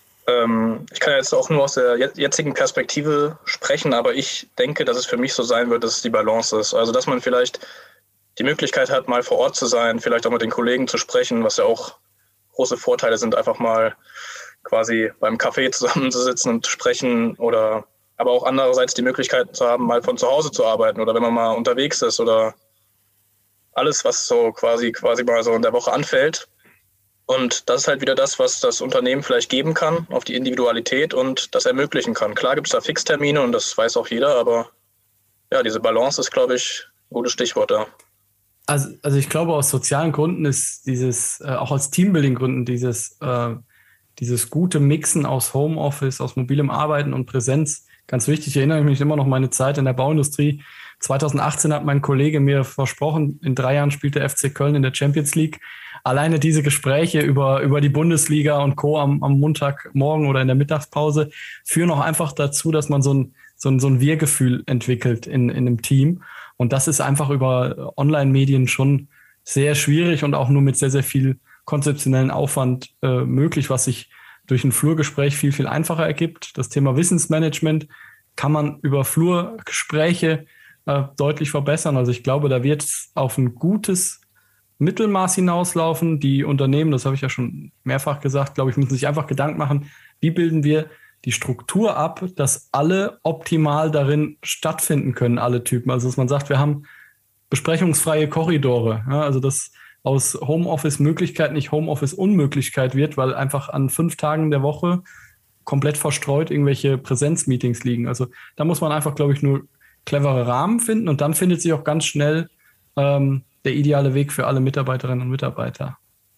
Ich kann jetzt auch nur aus der jetzigen Perspektive sprechen, aber ich denke, dass es für mich so sein wird, dass es die Balance ist. Also, dass man vielleicht die Möglichkeit hat, mal vor Ort zu sein, vielleicht auch mit den Kollegen zu sprechen, was ja auch große Vorteile sind, einfach mal quasi beim Kaffee zusammenzusitzen und zu sprechen, oder aber auch andererseits die Möglichkeit zu haben, mal von zu Hause zu arbeiten oder wenn man mal unterwegs ist oder alles, was so quasi, quasi mal so in der Woche anfällt. Und das ist halt wieder das, was das Unternehmen vielleicht geben kann auf die Individualität und das ermöglichen kann. Klar gibt es da Fixtermine und das weiß auch jeder, aber ja, diese Balance ist, glaube ich, ein gutes Stichwort da. Also, also ich glaube, aus sozialen Gründen ist dieses, äh, auch aus Teambuilding-Gründen, dieses, äh, dieses gute Mixen aus Homeoffice, aus mobilem Arbeiten und Präsenz ganz wichtig. Ich erinnere mich immer noch an meine Zeit in der Bauindustrie. zweitausendachtzehn hat mein Kollege mir versprochen, in drei Jahren spielt der F C Köln in der Champions League. Alleine diese Gespräche über, über die Bundesliga und Co. am, am Montagmorgen oder in der Mittagspause führen auch einfach dazu, dass man so ein, so ein, so ein Wir-Gefühl entwickelt in, in einem Team. Und das ist einfach über Online-Medien schon sehr schwierig und auch nur mit sehr, sehr viel konzeptionellen Aufwand äh, möglich, was sich durch ein Flurgespräch viel, viel einfacher ergibt. Das Thema Wissensmanagement kann man über Flurgespräche äh, deutlich verbessern. Also ich glaube, da wird es auf ein gutes Mittelmaß hinauslaufen. Die Unternehmen, das habe ich ja schon mehrfach gesagt, glaube ich, müssen sich einfach Gedanken machen, wie bilden wir die Struktur ab, dass alle optimal darin stattfinden können, alle Typen. Also dass man sagt, wir haben besprechungsfreie Korridore. Ja, also dass aus Homeoffice-Möglichkeit nicht Homeoffice-Unmöglichkeit wird, weil einfach an fünf Tagen der Woche komplett verstreut irgendwelche Präsenzmeetings liegen. Also da muss man einfach, glaube ich, nur clevere Rahmen finden und dann findet sich auch ganz schnell ähm, der ideale Weg für alle Mitarbeiterinnen und Mitarbeiter.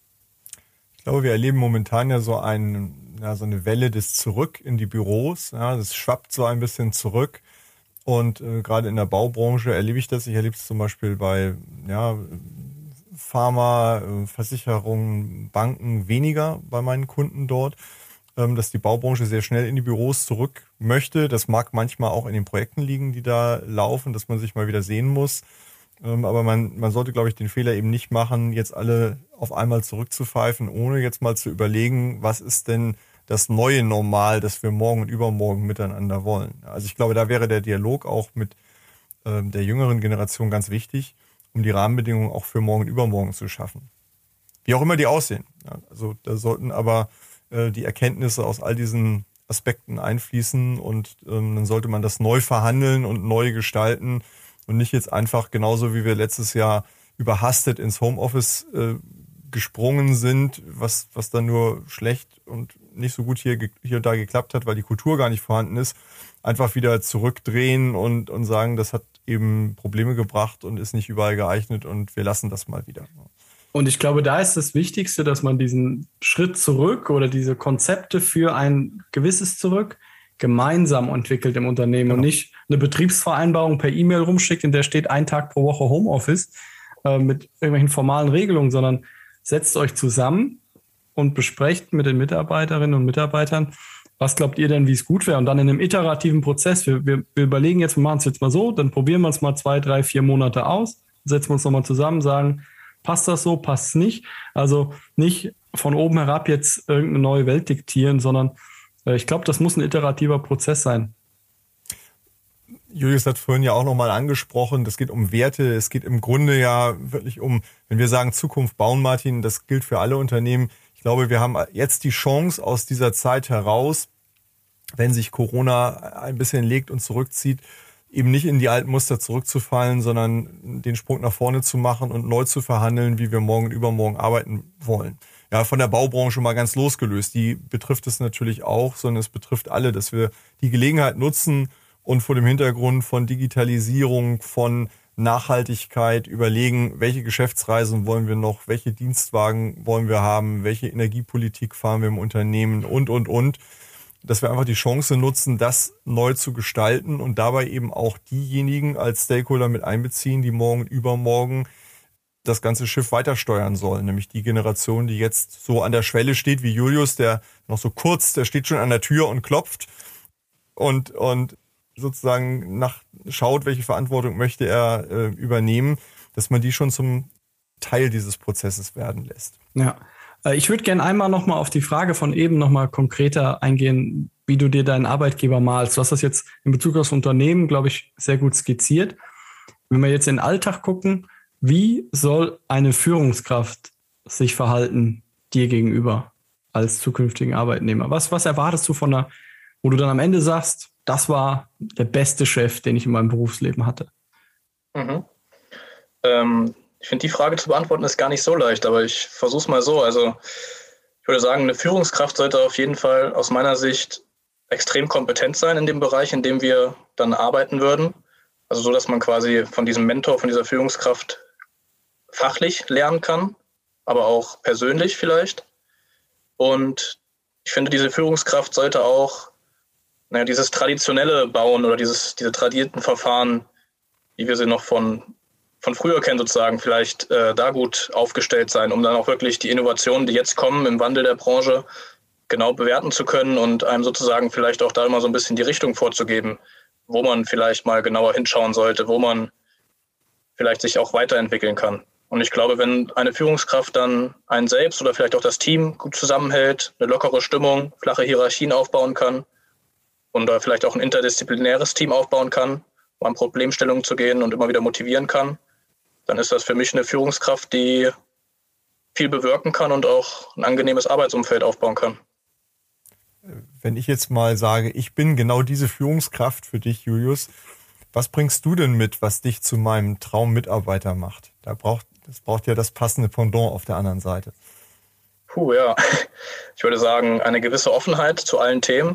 Ich glaube, wir erleben momentan ja so, ein, ja, so eine Welle des Zurück in die Büros. Ja, das schwappt so ein bisschen zurück. Und äh, gerade in der Baubranche erlebe ich das. Ich erlebe es zum Beispiel bei ja, Pharma, äh, Versicherungen, Banken weniger bei meinen Kunden dort, ähm, dass die Baubranche sehr schnell in die Büros zurück möchte. Das mag manchmal auch in den Projekten liegen, die da laufen, dass man sich mal wieder sehen muss. Aber man, man sollte, glaube ich, den Fehler eben nicht machen, jetzt alle auf einmal zurückzupfeifen, ohne jetzt mal zu überlegen, was ist denn das neue Normal, das wir morgen und übermorgen miteinander wollen. Also ich glaube, da wäre der Dialog auch mit äh, der jüngeren Generation ganz wichtig, um die Rahmenbedingungen auch für morgen und übermorgen zu schaffen. Wie auch immer die aussehen. Ja, also da sollten aber äh, die Erkenntnisse aus all diesen Aspekten einfließen und ähm, dann sollte man das neu verhandeln und neu gestalten, und nicht jetzt einfach genauso, wie wir letztes Jahr überhastet ins Homeoffice äh, gesprungen sind, was was dann nur schlecht und nicht so gut hier hier und da geklappt hat, weil die Kultur gar nicht vorhanden ist, einfach wieder zurückdrehen und und sagen, das hat eben Probleme gebracht und ist nicht überall geeignet und wir lassen das mal wieder. Und ich glaube, da ist das Wichtigste, dass man diesen Schritt zurück oder diese Konzepte für ein gewisses Zurück gemeinsam entwickelt im Unternehmen, genau. Und nicht eine Betriebsvereinbarung per E-Mail rumschickt, in der steht ein Tag pro Woche Homeoffice äh, mit irgendwelchen formalen Regelungen, sondern setzt euch zusammen und besprecht mit den Mitarbeiterinnen und Mitarbeitern, was glaubt ihr denn, wie es gut wäre? Und dann in einem iterativen Prozess, wir, wir, wir überlegen jetzt, wir machen es jetzt mal so, dann probieren wir es mal zwei, drei, vier Monate aus, setzen wir uns nochmal zusammen, sagen, passt das so, passt es nicht? Also nicht von oben herab jetzt irgendeine neue Welt diktieren, sondern ich glaube, das muss ein iterativer Prozess sein. Julius hat vorhin ja auch nochmal angesprochen, das geht um Werte, es geht im Grunde ja wirklich um, wenn wir sagen Zukunft bauen, Martin, das gilt für alle Unternehmen. Ich glaube, wir haben jetzt die Chance aus dieser Zeit heraus, wenn sich Corona ein bisschen legt und zurückzieht, eben nicht in die alten Muster zurückzufallen, sondern den Sprung nach vorne zu machen und neu zu verhandeln, wie wir morgen und übermorgen arbeiten wollen. Ja, von der Baubranche mal ganz losgelöst. Die betrifft es natürlich auch, sondern es betrifft alle, dass wir die Gelegenheit nutzen und vor dem Hintergrund von Digitalisierung, von Nachhaltigkeit überlegen, welche Geschäftsreisen wollen wir noch, welche Dienstwagen wollen wir haben, welche Energiepolitik fahren wir im Unternehmen und, und, und. dass wir einfach die Chance nutzen, das neu zu gestalten und dabei eben auch diejenigen als Stakeholder mit einbeziehen, die morgen und übermorgen das ganze Schiff weiter steuern sollen, nämlich die Generation, die jetzt so an der Schwelle steht wie Julius, der noch so kurz, der steht schon an der Tür und klopft und, und sozusagen nach schaut, welche Verantwortung möchte er äh, übernehmen, dass man die schon zum Teil dieses Prozesses werden lässt. Ja, ich würde gerne einmal nochmal auf die Frage von eben nochmal konkreter eingehen, wie du dir deinen Arbeitgeber malst. Du hast das jetzt in Bezug aufs Unternehmen, glaube ich, sehr gut skizziert. Wenn wir jetzt in den Alltag gucken, wie soll eine Führungskraft sich verhalten dir gegenüber als zukünftigen Arbeitnehmer? Was, was erwartest du von einer, wo du dann am Ende sagst, das war der beste Chef, den ich in meinem Berufsleben hatte? Mhm. Ähm, ich finde, die Frage zu beantworten ist gar nicht so leicht, aber ich versuche es mal so. Also ich würde sagen, eine Führungskraft sollte auf jeden Fall aus meiner Sicht extrem kompetent sein in dem Bereich, in dem wir dann arbeiten würden. Also so, dass man quasi von diesem Mentor, von dieser Führungskraft fachlich lernen kann, aber auch persönlich vielleicht. Und ich finde, diese Führungskraft sollte auch naja, dieses traditionelle Bauen oder dieses, diese tradierten Verfahren, wie wir sie noch von, von früher kennen sozusagen, vielleicht äh, da gut aufgestellt sein, um dann auch wirklich die Innovationen, die jetzt kommen im Wandel der Branche, genau bewerten zu können und einem sozusagen vielleicht auch da immer so ein bisschen die Richtung vorzugeben, wo man vielleicht mal genauer hinschauen sollte, wo man vielleicht sich auch weiterentwickeln kann. Und ich glaube, wenn eine Führungskraft dann einen selbst oder vielleicht auch das Team gut zusammenhält, eine lockere Stimmung, flache Hierarchien aufbauen kann und da vielleicht auch ein interdisziplinäres Team aufbauen kann, um an Problemstellungen zu gehen und immer wieder motivieren kann, dann ist das für mich eine Führungskraft, die viel bewirken kann und auch ein angenehmes Arbeitsumfeld aufbauen kann. Wenn ich jetzt mal sage, ich bin genau diese Führungskraft für dich, Julius, was bringst du denn mit, was dich zu meinem Traummitarbeiter macht? Da braucht, das braucht ja das passende Pendant auf der anderen Seite. Puh, ja. Ich würde sagen, eine gewisse Offenheit zu allen Themen.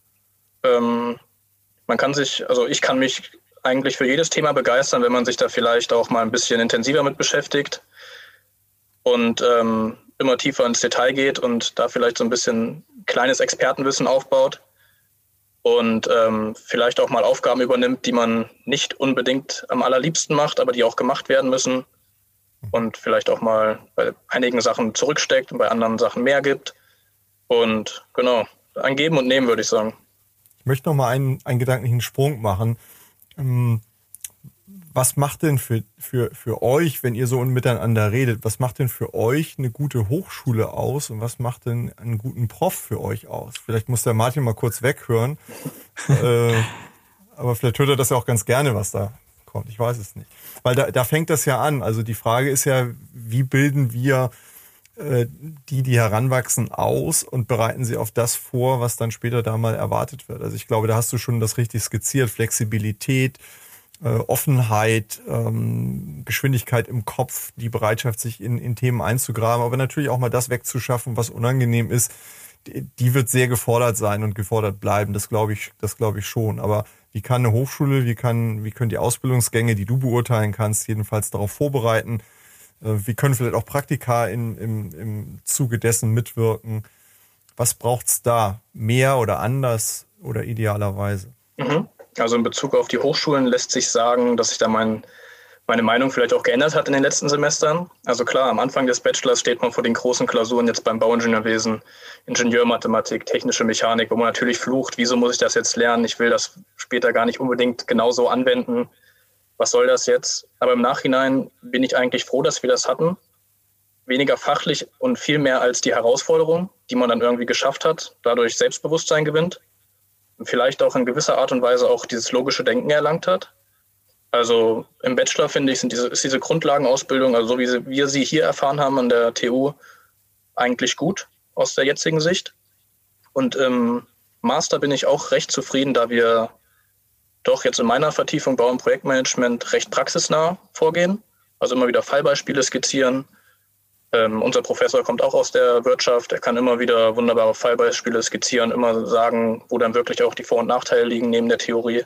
Ähm, man kann sich, also ich kann mich eigentlich für jedes Thema begeistern, wenn man sich da vielleicht auch mal ein bisschen intensiver mit beschäftigt und ähm, immer tiefer ins Detail geht und da vielleicht so ein bisschen kleines Expertenwissen aufbaut und ähm, vielleicht auch mal Aufgaben übernimmt, die man nicht unbedingt am allerliebsten macht, aber die auch gemacht werden müssen und vielleicht auch mal bei einigen Sachen zurücksteckt und bei anderen Sachen mehr gibt. Und genau, ein Geben und Nehmen, würde ich sagen. Ich möchte noch mal einen, einen gedanklichen Sprung machen. Was macht denn für, für, für euch, wenn ihr so miteinander redet, was macht denn für euch eine gute Hochschule aus und was macht denn einen guten Prof für euch aus? Vielleicht muss der Martin mal kurz weghören, äh, aber vielleicht hört er das ja auch ganz gerne, was da kommt. Ich weiß es nicht. Weil da, da fängt das ja an. Also die Frage ist ja, wie bilden wir äh, die, die heranwachsen, aus und bereiten sie auf das vor, was dann später da mal erwartet wird. Also ich glaube, da hast du schon das richtig skizziert. Flexibilität, äh, Offenheit, ähm, Geschwindigkeit im Kopf, die Bereitschaft, sich in, in Themen einzugraben, aber natürlich auch mal das wegzuschaffen, was unangenehm ist. Die, die wird sehr gefordert sein und gefordert bleiben. Das glaube ich, das glaube ich schon. Aber wie kann eine Hochschule, wie kann, wie können die Ausbildungsgänge, die du beurteilen kannst, jedenfalls darauf vorbereiten? Wie können vielleicht auch Praktika in, im, im Zuge dessen mitwirken? Was braucht's da? Mehr oder anders oder idealerweise? Mhm. Also in Bezug auf die Hochschulen lässt sich sagen, dass sich da mein, meine Meinung vielleicht auch geändert hat in den letzten Semestern. Also klar, am Anfang des Bachelors steht man vor den großen Klausuren jetzt beim Bauingenieurwesen, Ingenieurmathematik, technische Mechanik, wo man natürlich flucht, wieso muss ich das jetzt lernen? Ich will das später gar nicht unbedingt genauso anwenden. Was soll das jetzt? Aber im Nachhinein bin ich eigentlich froh, dass wir das hatten. Weniger fachlich und viel mehr als die Herausforderung, die man dann irgendwie geschafft hat, dadurch Selbstbewusstsein gewinnt und vielleicht auch in gewisser Art und Weise auch dieses logische Denken erlangt hat. Also im Bachelor, finde ich, sind diese, ist diese Grundlagenausbildung, also so wie sie, wir sie hier erfahren haben an der T U, eigentlich gut aus der jetzigen Sicht. Und im Master bin ich auch recht zufrieden, da wir doch jetzt in meiner Vertiefung Bau- und Projektmanagement recht praxisnah vorgehen. Also immer wieder Fallbeispiele skizzieren. Ähm, unser Professor kommt auch aus der Wirtschaft. Er kann immer wieder wunderbare Fallbeispiele skizzieren, immer sagen, wo dann wirklich auch die Vor- und Nachteile liegen neben der Theorie.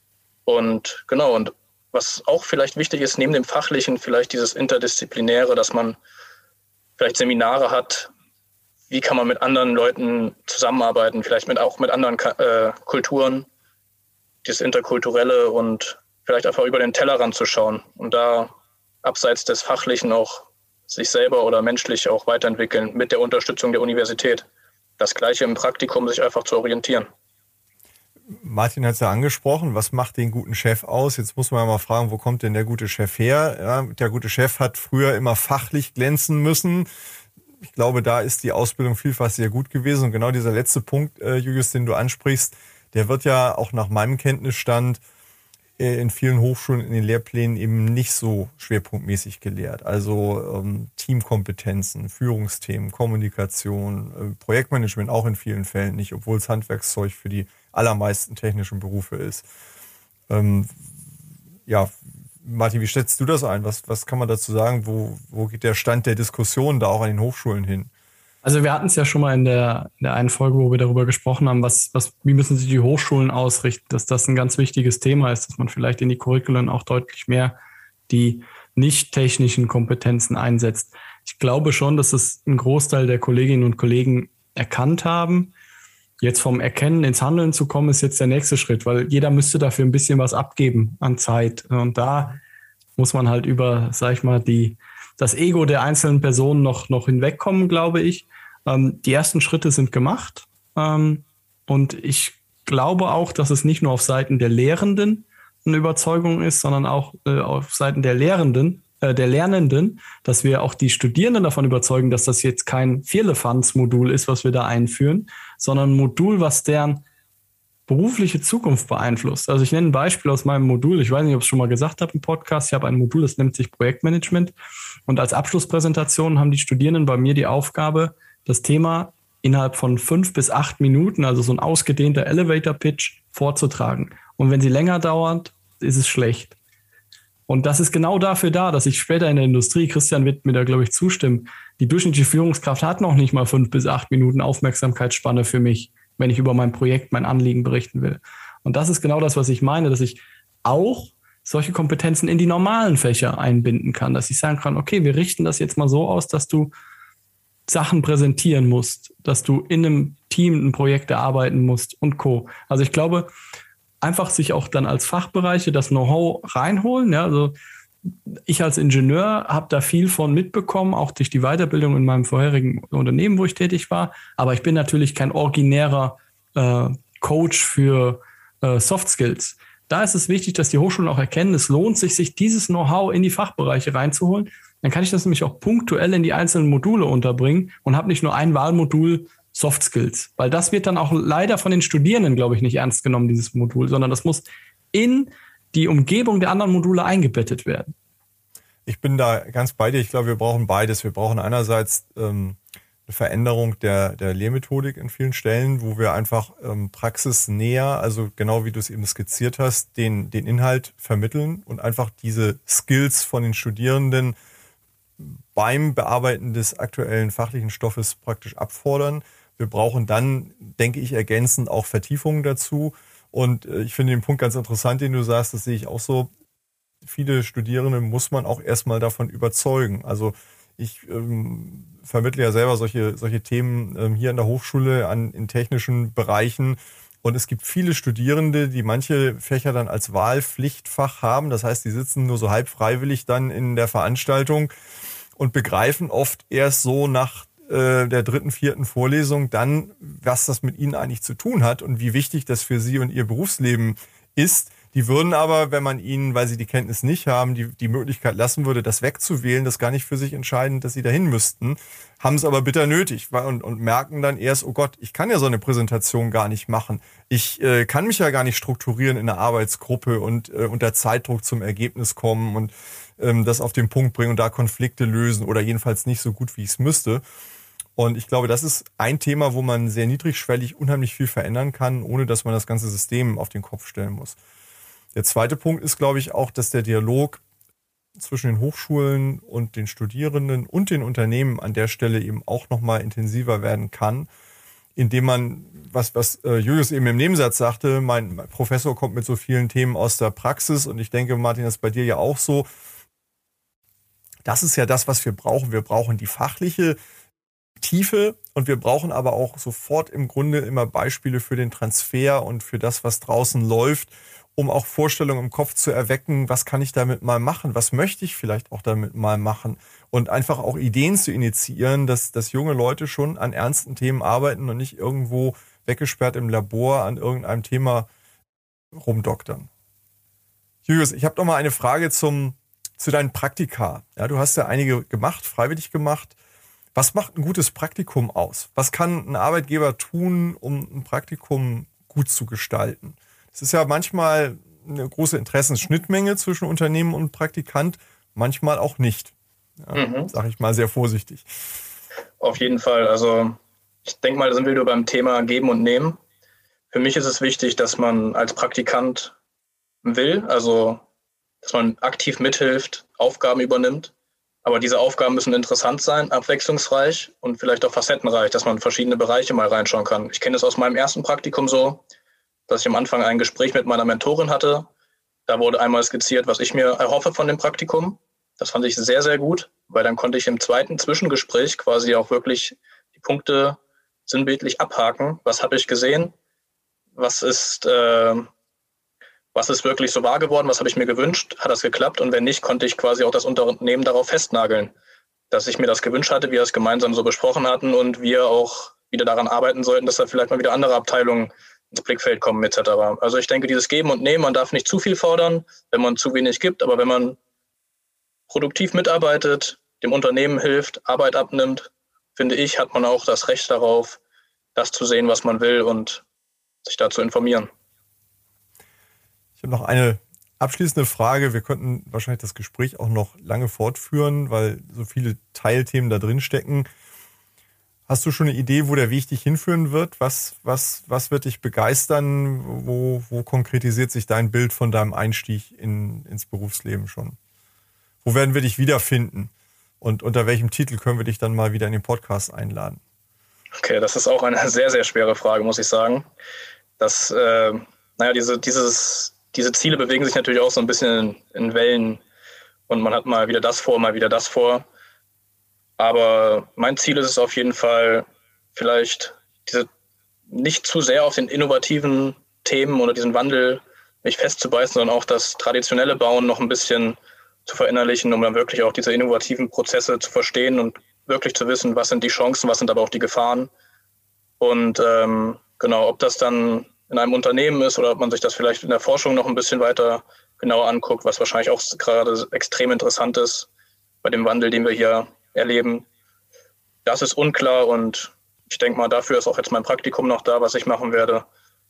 Und genau, und was auch vielleicht wichtig ist, neben dem Fachlichen vielleicht dieses Interdisziplinäre, dass man vielleicht Seminare hat wie kann man mit anderen Leuten zusammenarbeiten, vielleicht mit, auch mit anderen äh, Kulturen, das Interkulturelle und vielleicht einfach über den Tellerrand zu schauen und da abseits des Fachlichen auch sich selber oder menschlich auch weiterentwickeln mit der Unterstützung der Universität. Das Gleiche im Praktikum, sich einfach zu orientieren. Martin hat es ja angesprochen, was macht den guten Chef aus? Jetzt muss man ja mal fragen, wo kommt denn der gute Chef her? Ja, der gute Chef hat früher immer fachlich glänzen müssen. Ich glaube, da ist die Ausbildung vielfach sehr gut gewesen. Und genau dieser letzte Punkt, äh, Julius, den du ansprichst, der wird ja auch nach meinem Kenntnisstand äh, in vielen Hochschulen in den Lehrplänen eben nicht so schwerpunktmäßig gelehrt. Also ähm, Teamkompetenzen, Führungsthemen, Kommunikation, äh, Projektmanagement auch in vielen Fällen nicht, obwohl es Handwerkszeug für die allermeisten technischen Berufe ist. Ähm, ja, Martin, wie schätzt du das ein? Was, was kann man dazu sagen? Wo, wo geht der Stand der Diskussion da auch an den Hochschulen hin? Also wir hatten es ja schon mal in der, in der einen Folge, wo wir darüber gesprochen haben, was, was, wie müssen sich die Hochschulen ausrichten, dass das ein ganz wichtiges Thema ist, dass man vielleicht in die Curriculum auch deutlich mehr die nicht technischen Kompetenzen einsetzt. Ich glaube schon, dass es ein Großteil der Kolleginnen und Kollegen erkannt haben. Jetzt vom Erkennen ins Handeln zu kommen, ist jetzt der nächste Schritt, weil jeder müsste dafür ein bisschen was abgeben an Zeit. Und da muss man halt über, sag ich mal, die, das Ego der einzelnen Personen noch, noch hinwegkommen, glaube ich. Ähm, die ersten Schritte sind gemacht. Ähm, und ich glaube auch, dass es nicht nur auf Seiten der Lehrenden eine Überzeugung ist, sondern auch äh, auf Seiten der Lehrenden, äh, der Lernenden, dass wir auch die Studierenden davon überzeugen, dass das jetzt kein Vierlefanz-Modul ist, was wir da einführen, sondern ein Modul, was deren berufliche Zukunft beeinflusst. Also ich nenne ein Beispiel aus meinem Modul. Ich weiß nicht, ob ich es schon mal gesagt habe im Podcast. Ich habe ein Modul, das nennt sich Projektmanagement. Und als Abschlusspräsentation haben die Studierenden bei mir die Aufgabe, das Thema innerhalb von fünf bis acht Minuten, also so ein ausgedehnter Elevator-Pitch, vorzutragen. Und wenn sie länger dauert, ist es schlecht. Und das ist genau dafür da, dass ich später in der Industrie, Christian wird mir da, glaube ich, zustimmen, die durchschnittliche Führungskraft hat noch nicht mal fünf bis acht Minuten Aufmerksamkeitsspanne für mich, wenn ich über mein Projekt, mein Anliegen berichten will. Und das ist genau das, was ich meine, dass ich auch solche Kompetenzen in die normalen Fächer einbinden kann, dass ich sagen kann, okay, wir richten das jetzt mal so aus, dass du Sachen präsentieren musst, dass du in einem Team ein Projekt erarbeiten musst und Co. Also ich glaube, einfach sich auch dann als Fachbereiche das Know-how reinholen. Ja, also ich als Ingenieur habe da viel von mitbekommen, auch durch die Weiterbildung in meinem vorherigen Unternehmen, wo ich tätig war. Aber ich bin natürlich kein originärer äh, Coach für äh, Soft Skills. Da ist es wichtig, dass die Hochschulen auch erkennen, es lohnt sich, sich dieses Know-how in die Fachbereiche reinzuholen. Dann kann ich das nämlich auch punktuell in die einzelnen Module unterbringen und habe nicht nur ein Wahlmodul Soft Skills, weil das wird dann auch leider von den Studierenden, glaube ich, nicht ernst genommen, dieses Modul, sondern das muss in die Umgebung der anderen Module eingebettet werden. Ich bin da ganz bei dir. Ich glaube, wir brauchen beides. Wir brauchen einerseits ähm, eine Veränderung der, der Lehrmethodik in vielen Stellen, wo wir einfach ähm, praxisnäher, also genau wie du es eben skizziert hast, den, den Inhalt vermitteln und einfach diese Skills von den Studierenden beim Bearbeiten des aktuellen fachlichen Stoffes praktisch abfordern. Wir brauchen dann, denke ich, ergänzend auch Vertiefungen dazu. Und ich finde den Punkt ganz interessant, den du sagst, das sehe ich auch so. Viele Studierende muss man auch erstmal davon überzeugen. Also ich ähm, vermittle ja selber solche, solche Themen ähm, hier an der Hochschule an, in technischen Bereichen. Und es gibt viele Studierende, die manche Fächer dann als Wahlpflichtfach haben. Das heißt, die sitzen nur so halb freiwillig dann in der Veranstaltung und begreifen oft erst so nach äh, der dritten, vierten Vorlesung dann, was das mit ihnen eigentlich zu tun hat und wie wichtig das für sie und ihr Berufsleben ist. Die würden aber, wenn man ihnen, weil sie die Kenntnis nicht haben, die, die Möglichkeit lassen würde, das wegzuwählen, das gar nicht für sich entscheiden, dass sie dahin müssten, haben es aber bitter nötig und, und merken dann erst, oh Gott, ich kann ja so eine Präsentation gar nicht machen. Ich äh, kann mich ja gar nicht strukturieren in einer Arbeitsgruppe und äh, unter Zeitdruck zum Ergebnis kommen und ähm, das auf den Punkt bringen und da Konflikte lösen oder jedenfalls nicht so gut, wie ich es müsste. Und ich glaube, das ist ein Thema, wo man sehr niedrigschwellig unheimlich viel verändern kann, ohne dass man das ganze System auf den Kopf stellen muss. Der zweite Punkt ist, glaube ich, auch, dass der Dialog zwischen den Hochschulen und den Studierenden und den Unternehmen an der Stelle eben auch nochmal intensiver werden kann, indem man, was, was Julius eben im Nebensatz sagte, mein, mein Professor kommt mit so vielen Themen aus der Praxis und ich denke, Martin, das ist bei dir ja auch so. Das ist ja das, was wir brauchen. Wir brauchen die fachliche Tiefe und wir brauchen aber auch sofort im Grunde immer Beispiele für den Transfer und für das, was draußen läuft, um auch Vorstellungen im Kopf zu erwecken, was kann ich damit mal machen, was möchte ich vielleicht auch damit mal machen und einfach auch Ideen zu initiieren, dass, dass junge Leute schon an ernsten Themen arbeiten und nicht irgendwo weggesperrt im Labor an irgendeinem Thema rumdoktern. Julius, ich habe noch mal eine Frage zum, zu deinen Praktika. Ja, du hast ja einige gemacht, freiwillig gemacht. Was macht ein gutes Praktikum aus? Was kann ein Arbeitgeber tun, um ein Praktikum gut zu gestalten? Es ist ja manchmal eine große Interessensschnittmenge zwischen Unternehmen und Praktikant, manchmal auch nicht. Ja, mhm. Sage ich mal sehr vorsichtig. Auf jeden Fall. Also ich denke mal, da sind wir nur beim Thema Geben und Nehmen. Für mich ist es wichtig, dass man als Praktikant will, also dass man aktiv mithilft, Aufgaben übernimmt. Aber diese Aufgaben müssen interessant sein, abwechslungsreich und vielleicht auch facettenreich, dass man in verschiedene Bereiche mal reinschauen kann. Ich kenne es aus meinem ersten Praktikum so, dass ich am Anfang ein Gespräch mit meiner Mentorin hatte. Da wurde einmal skizziert, was ich mir erhoffe von dem Praktikum. Das fand ich sehr, sehr gut, weil dann konnte ich im zweiten Zwischengespräch quasi auch wirklich die Punkte sinnbildlich abhaken. Was habe ich gesehen? Was ist, äh, was ist wirklich so wahr geworden? Was habe ich mir gewünscht? Hat das geklappt? Und wenn nicht, konnte ich quasi auch das Unternehmen darauf festnageln, dass ich mir das gewünscht hatte, wir es gemeinsam so besprochen hatten und wir auch wieder daran arbeiten sollten, dass da vielleicht mal wieder andere Abteilungen ins Blickfeld kommen et cetera. Also ich denke, dieses Geben und Nehmen, man darf nicht zu viel fordern, wenn man zu wenig gibt, aber wenn man produktiv mitarbeitet, dem Unternehmen hilft, Arbeit abnimmt, finde ich, hat man auch das Recht darauf, das zu sehen, was man will und sich da zu informieren. Ich habe noch eine abschließende Frage. Wir könnten wahrscheinlich das Gespräch auch noch lange fortführen, weil so viele Teilthemen da drin stecken. Hast du schon eine Idee, wo der Weg dich hinführen wird? Was, was, was wird dich begeistern? Wo, wo konkretisiert sich dein Bild von deinem Einstieg in, ins Berufsleben schon? Wo werden wir dich wiederfinden? Und unter welchem Titel können wir dich dann mal wieder in den Podcast einladen? Okay, das ist auch eine sehr, sehr schwere Frage, muss ich sagen. Das, äh, naja, diese, dieses, diese Ziele bewegen sich natürlich auch so ein bisschen in, in Wellen und man hat mal wieder das vor, mal wieder das vor. Aber mein Ziel ist es auf jeden Fall, vielleicht diese nicht zu sehr auf den innovativen Themen oder diesen Wandel mich festzubeißen, sondern auch das traditionelle Bauen noch ein bisschen zu verinnerlichen, um dann wirklich auch diese innovativen Prozesse zu verstehen und wirklich zu wissen, was sind die Chancen, was sind aber auch die Gefahren. Und ähm, genau, ob das dann in einem Unternehmen ist oder ob man sich das vielleicht in der Forschung noch ein bisschen weiter genauer anguckt, was wahrscheinlich auch gerade extrem interessant ist bei dem Wandel, den wir hier erleben. Das ist unklar und ich denke mal, dafür ist auch jetzt mein Praktikum noch da, was ich machen werde.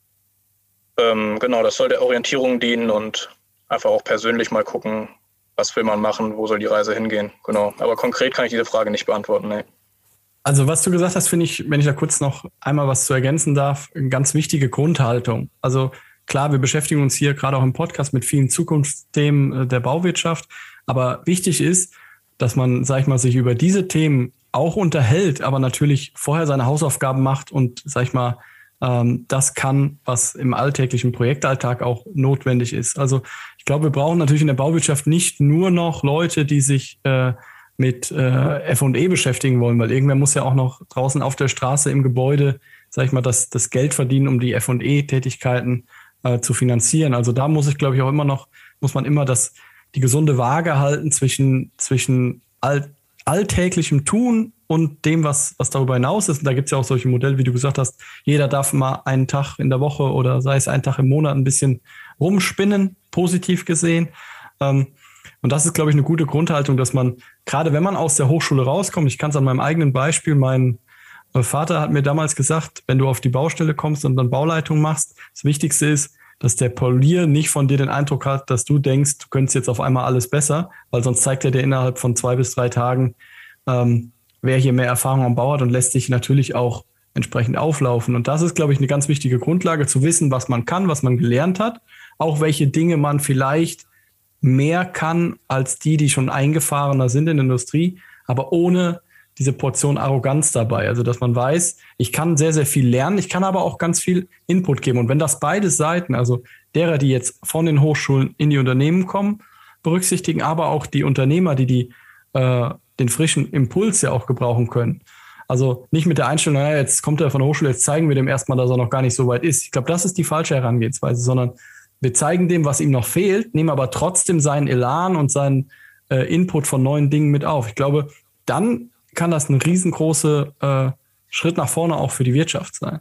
Ähm, genau, das soll der Orientierung dienen und einfach auch persönlich mal gucken, was will man machen, wo soll die Reise hingehen. Genau, aber konkret kann ich diese Frage nicht beantworten. Nee. Also was du gesagt hast, finde ich, wenn ich da kurz noch einmal was zu ergänzen darf, eine ganz wichtige Grundhaltung. Also klar, wir beschäftigen uns hier gerade auch im Podcast mit vielen Zukunftsthemen der Bauwirtschaft, aber wichtig ist, dass man, sag ich mal, sich über diese Themen auch unterhält, aber natürlich vorher seine Hausaufgaben macht und, sag ich mal, ähm, das kann, was im alltäglichen Projektalltag auch notwendig ist. Also ich glaube, wir brauchen natürlich in der Bauwirtschaft nicht nur noch Leute, die sich äh, mit äh, F und E beschäftigen wollen, weil irgendwer muss ja auch noch draußen auf der Straße im Gebäude, sag ich mal, das, das Geld verdienen, um die F und E-Tätigkeiten äh, zu finanzieren. Also da muss ich, glaube ich, auch immer noch, muss man immer das die gesunde Waage halten zwischen, zwischen all, alltäglichem Tun und dem, was, was darüber hinaus ist. Und da gibt es ja auch solche Modelle, wie du gesagt hast, jeder darf mal einen Tag in der Woche oder sei es einen Tag im Monat ein bisschen rumspinnen, positiv gesehen. Ähm, und das ist, glaube ich, eine gute Grundhaltung, dass man, gerade wenn man aus der Hochschule rauskommt, ich kann es an meinem eigenen Beispiel, mein Vater hat mir damals gesagt, wenn du auf die Baustelle kommst und dann Bauleitung machst, das Wichtigste ist, dass der Polier nicht von dir den Eindruck hat, dass du denkst, du könntest jetzt auf einmal alles besser, weil sonst zeigt er dir innerhalb von zwei bis drei Tagen, ähm, wer hier mehr Erfahrung am Bau hat und lässt sich natürlich auch entsprechend auflaufen. Und das ist, glaube ich, eine ganz wichtige Grundlage, zu wissen, was man kann, was man gelernt hat, auch welche Dinge man vielleicht mehr kann als die, die schon eingefahrener sind in der Industrie, aber ohne diese Portion Arroganz dabei. Also, dass man weiß, ich kann sehr, sehr viel lernen, ich kann aber auch ganz viel Input geben. Und wenn das beide Seiten, also derer, die jetzt von den Hochschulen in die Unternehmen kommen, berücksichtigen, aber auch die Unternehmer, die, die äh, den frischen Impuls ja auch gebrauchen können, Also nicht mit der Einstellung, naja, jetzt kommt er von der Hochschule, jetzt zeigen wir dem erstmal, dass er noch gar nicht so weit ist. Ich glaube, das ist die falsche Herangehensweise, sondern wir zeigen dem, was ihm noch fehlt, nehmen aber trotzdem seinen Elan und seinen äh, Input von neuen Dingen mit auf. Ich glaube, dann kann das ein riesengroßer äh, Schritt nach vorne auch für die Wirtschaft sein.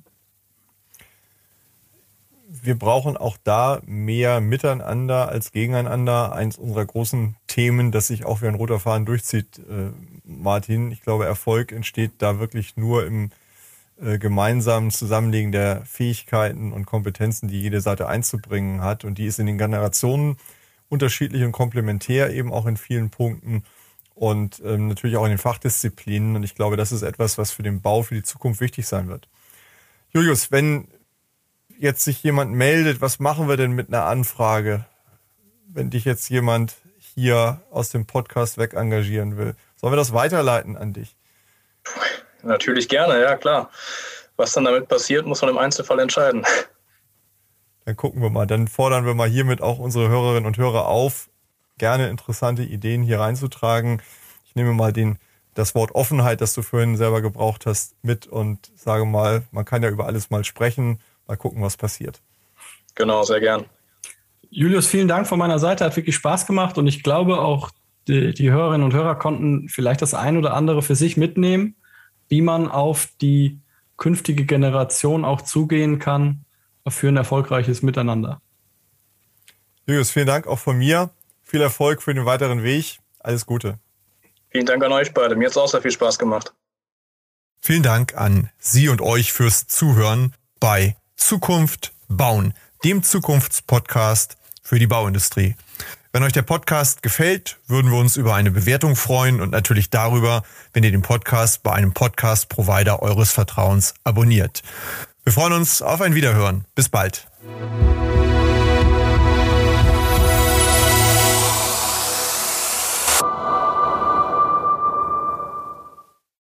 Wir brauchen auch da mehr Miteinander als gegeneinander. Eins unserer großen Themen, das sich auch wie ein roter Faden durchzieht, äh, Martin. Ich glaube, Erfolg entsteht da wirklich nur im äh, gemeinsamen Zusammenlegen der Fähigkeiten und Kompetenzen, die jede Seite einzubringen hat. Und die ist in den Generationen unterschiedlich und komplementär, eben auch in vielen Punkten und ähm, natürlich auch in den Fachdisziplinen. Und ich glaube, das ist etwas, was für den Bau, für die Zukunft wichtig sein wird. Julius, wenn jetzt sich jemand meldet, was machen wir denn mit einer Anfrage, wenn dich jetzt jemand hier aus dem Podcast weg engagieren will? Sollen wir das weiterleiten an dich? Natürlich gerne, ja klar. Was dann damit passiert, muss man im Einzelfall entscheiden. Dann gucken wir mal. Dann fordern wir mal hiermit auch unsere Hörerinnen und Hörer auf, gerne interessante Ideen hier reinzutragen. Ich nehme mal den, das Wort Offenheit, das du vorhin selber gebraucht hast, mit und sage mal, man kann ja über alles mal sprechen. Mal gucken, was passiert. Genau, sehr gern. Julius, vielen Dank von meiner Seite. Hat wirklich Spaß gemacht und ich glaube auch, die, die Hörerinnen und Hörer konnten vielleicht das ein oder andere für sich mitnehmen, wie man auf die künftige Generation auch zugehen kann für ein erfolgreiches Miteinander. Julius, vielen Dank auch von mir. Viel Erfolg für den weiteren Weg. Alles Gute. Vielen Dank an euch beide. Mir hat es auch sehr viel Spaß gemacht. Vielen Dank an Sie und euch fürs Zuhören bei Zukunft bauen, dem Zukunftspodcast für die Bauindustrie. Wenn euch der Podcast gefällt, würden wir uns über eine Bewertung freuen und natürlich darüber, wenn ihr den Podcast bei einem Podcast-Provider eures Vertrauens abonniert. Wir freuen uns auf ein Wiederhören. Bis bald.